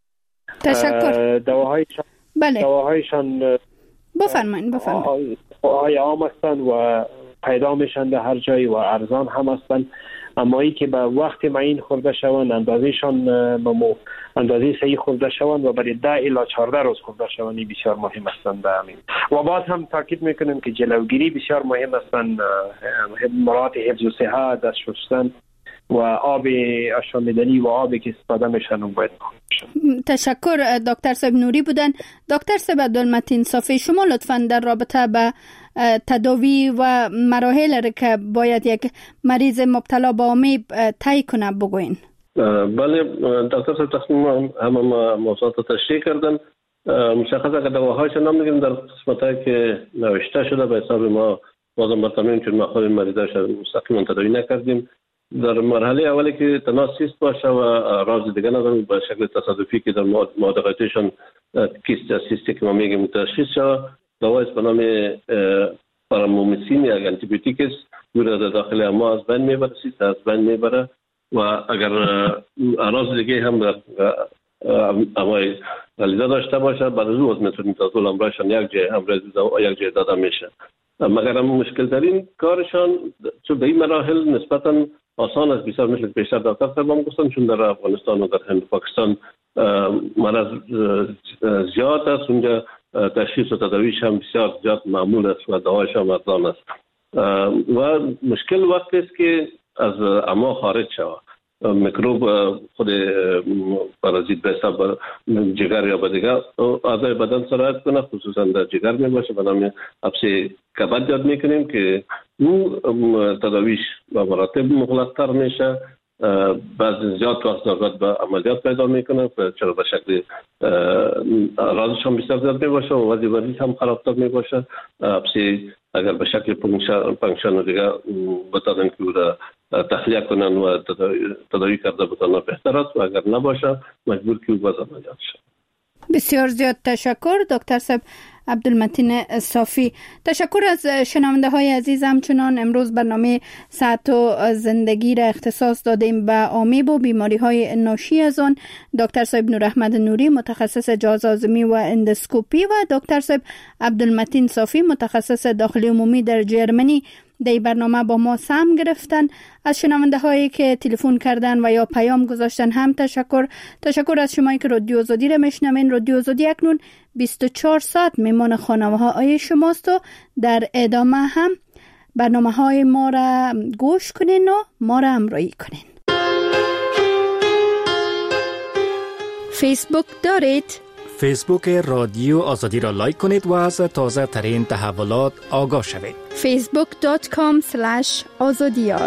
تشکر. دواهایشان بفرمایید. دواهای عام هستن و پیدا میشن در هر جای و ارزان هم هستن، اما ای که به وقت معین خورده شوند، اندازه صحیح خورده شوند و برای 10 الی 14 روز خورده شوند، این بسیار مهم هستند. و باز هم تاکید میکنیم که جلوگیری بسیار مهم هستند. مراعات حفظ صحه، دست شستن و آب آشامیدنی و آبی که استفاده میشن باید باشن. تشکر. دکتر صاحب نوری بودن. دکتر صاحب عبدالمتین صافی، شما لطفاً در رابطه به تداوی و مراحل که باید یک مریض مبتلا به امیب طی کنه بگوین. بله دکتر صاحب تصمیم همه موضوعات تشریح کردن. مشخصه که دواهایش نام میگیم در قسمتایی که نوشته شده به حساب ما بازم برتمیم چون ما خود مریضاش مستقیما تداوی نکردیم. در مرحله اولی که تنها سیست باشه و راز دیگه نداریم به شکل تصادفی که در مواد غایطیشان کیست یا سیستی که ما میگیم تشخیص شده، دوائی به نام پارامومیسین یا آنتی بیوتیک است. او را در داخل ما از بین میبره، سیست از بین میبره و اگر اعراض دیگه هم در امای غلیظه داشته باشه بعد از او از مترونیدازول همراهشان یک جای داده میشه. مگر هم مشکل ترین کارشان چون به این مراحل نسبتاً آسان است، بسیار مثل پیشتر دکتر صاحب هم گفتن، چون در افغانستان و در هند و پاکستان مرض زیاد است اونجا، تشخیص و تداویش هم بسیار زیاد معمول است و دوایش هم ارزان است و مشکل وقتی است که از اما خارج شود. میکروب خود پارازیت به حساب جگر یا دیگر اعضای بدن سرایت کنه، خصوصا در جگر می باشه، به نام حبس کبد یاد میکنیم که اون تداویش و مراتب مغلق‌تر میشه، بعضی زیاد وقت اوقات به عملیات پیدا میکنه چرا به شکل رازش هم بسیار زیاد میباشه و وضعی مریض هم خرابتر میباشه. حبسی اگر به شکل پنکشن و دیگر بتانن که او را تخلیه کنن و تداوی کرده بتانن بهتر است و اگر نباشه مجبور که او باز عملیات شد. بسیار زیاد تشکر دکتر صاحب عبدالمتین صافی. تشکر از شنونده های عزیز. همچنان امروز برنامه صحت و زندگی را اختصاص دادیم به آمیب و بیماری های ناشی از آن. دکتر صاحب نور احمد نوری متخصص جهاز هاضمه و اندوسکوپی و دکتر صاحب عبدالمتین صافی متخصص داخلی عمومی در جرمنی در برنامه با ما سهم گرفتن. از شنونده هایی که تلفن کردن و یا پیام گذاشتن هم تشکر از شمایی که رادیو آزادی را میشنوین. رادیو آزادی اکنون 24 ساعت میمان خانواده شماست و در ادامه هم برنامه های ما را گوش کنین و ما را همراهی کنین. فیسبوک دارید؟ فیسبوک رادیو آزادی را لایک کنید و از تازه ترین تحولات آگاه شوید. facebook.com/azadiyar.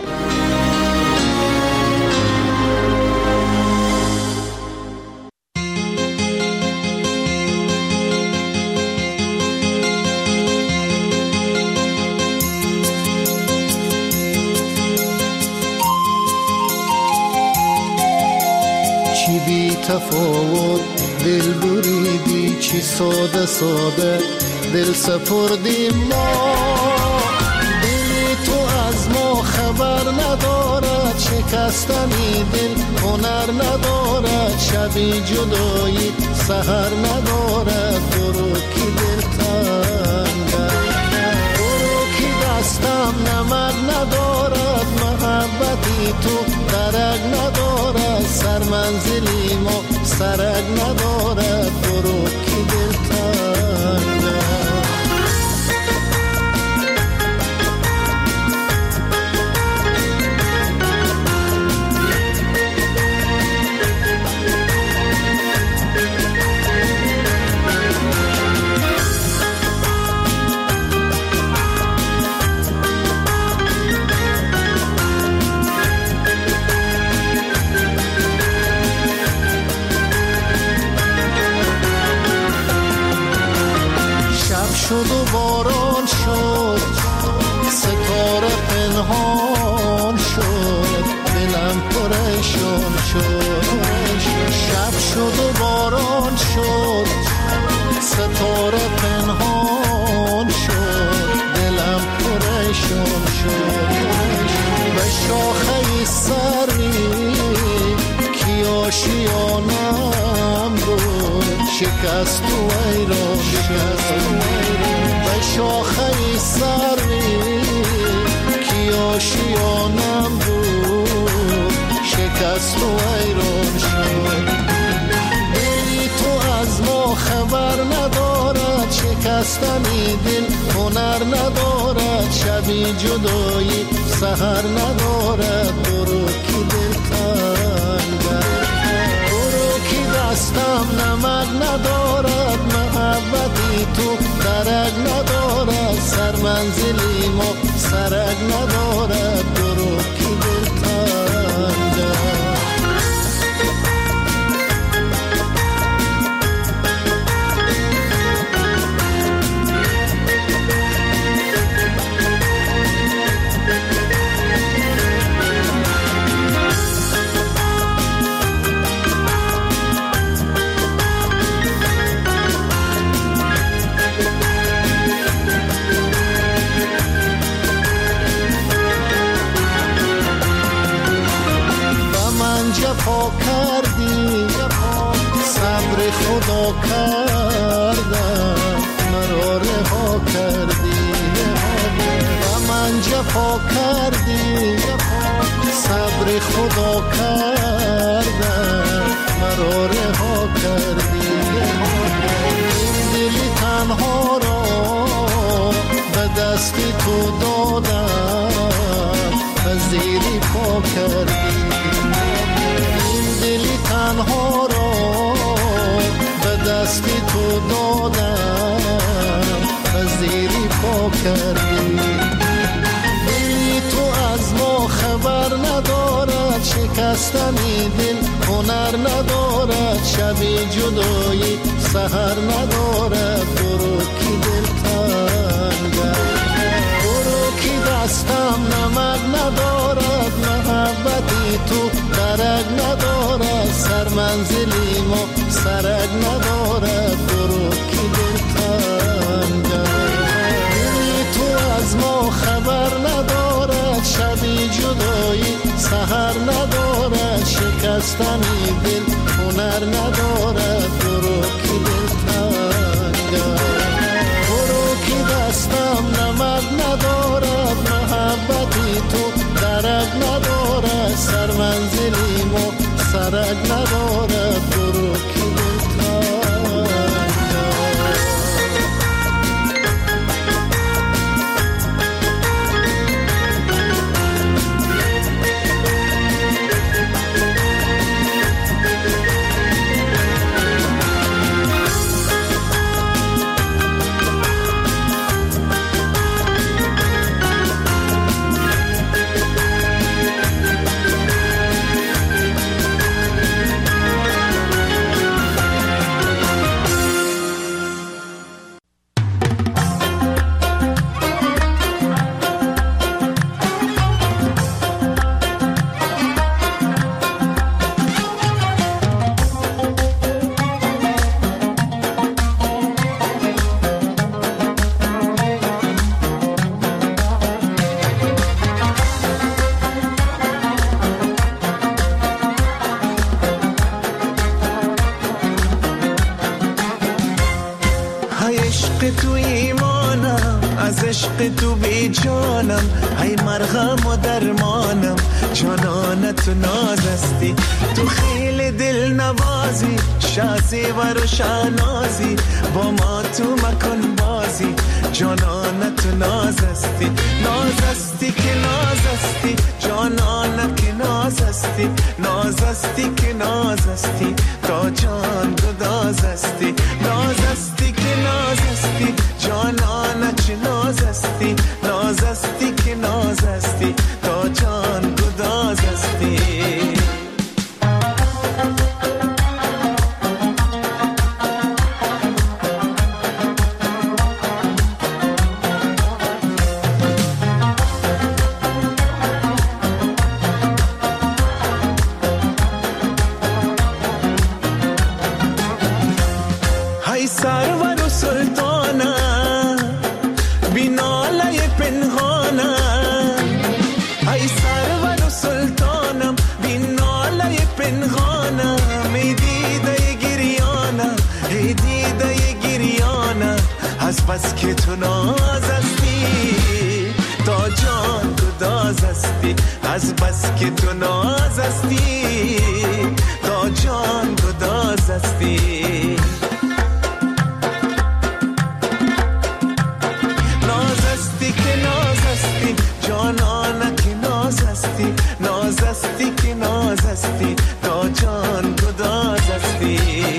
چی بی تفاوت دل بریدی، چی ساده ساده دل سپردیم ما، دلی تو از ما خبر ندارد، شکستنی دل هنر ندارد، شبی جدایی سحر ندارد، برو کی دل تنگم، برو کی دستم نمک ندارد، محبتی تو درک ندارد، سر منزلی ما سرک ندارد، برو کی دل تنگم. شد و باران شد، ستاره پنهان شد، دلم پریشان شد، شب شد و باران شد، ستاره پنهان شد، دلم پریشان شد، به شاخه سری کی آشیانم بود، شکست و ایران به شاخه سری کی آشیانم بود، شکست و ایران شد، دلی تو از ما خبر ندارد، شکستنی دل هنر ندارد، شبی جدایی سحر ندارد، برو کی دل تنگم، برو کی دستم نمک ندارد، محبتی تو درک ندارد، سر منزلی ما سرک ندارد، برو کی دل تنگم. جفا کردی صبر خدا کردم، مرا رها کردی و من جفا کردی صبر خدا کردم، مرا رها کردی. این دل تنها را به دست تو دادم و زیر پا کردی. این دل تنها را به دست تو دادم و زیر پا کردی. دلی تو از ما خبر ندارد، شکستن دل هنر ندارد، شب جدایی سحر ندارد. برو کی دل تنگم، برو کی دستم نمک ندارد، محبتی تو درک ندارد، سر منزلی ما سرک ندارد. برو کی دل تنگم، دلی تو از ما خبر ندارد، شبی جدایی سحر ندارد، شکستنی دل هنر ندارد. برو کی دل تنگم، برو کی دستم نمک ندارد، محبتی تو درک ندارد، سر منزلی ما سرک ندارد. برو کی دل تنگم. تو بی جانم، ای مرهم و درمانم، جانانه تو نازستی، تو خیلی دل نوازی، شازی و روشنازی، با ما تو مکن بازی، جانانه تو نازستی، نازستی که نازستی، جانانه که نازستی، نازستی که نازستی، تا جان گدازستی، نازستی که نازستی، جانانه چه نازستی، نازستی که نازستی، تا جان گدازستی. های سرور و سلطانه بیناله پنهانه، ای سرور و سلطانم بیناله پنهانه، می دیده گریانه، ای دیده گریانه، از بس که تو نازستی، تا جان گدازستی، از بس که تو نازستی، تا جان گدازستی. جانانه که نازستی، نازستی که نازستی، تا جان گدازستی.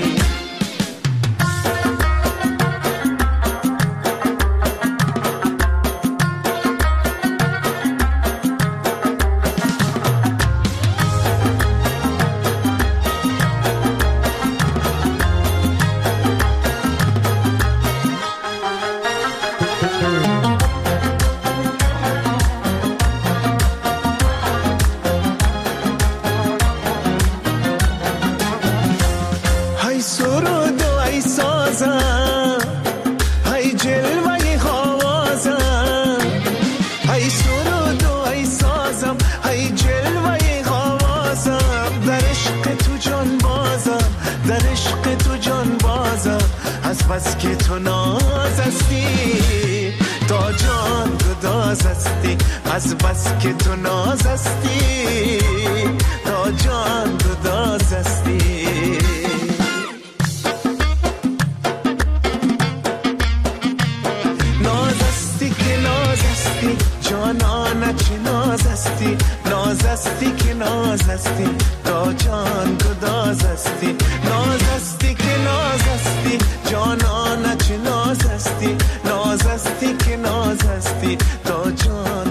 بس که تو نازستی، تا جان گدازستی، از بس که تو نازستی، تا جان گدازستی. نازستی که نازستی تا جان گدازستی نازستی که نازستی جانانه چه نازستی نازستی که نازستی تا جان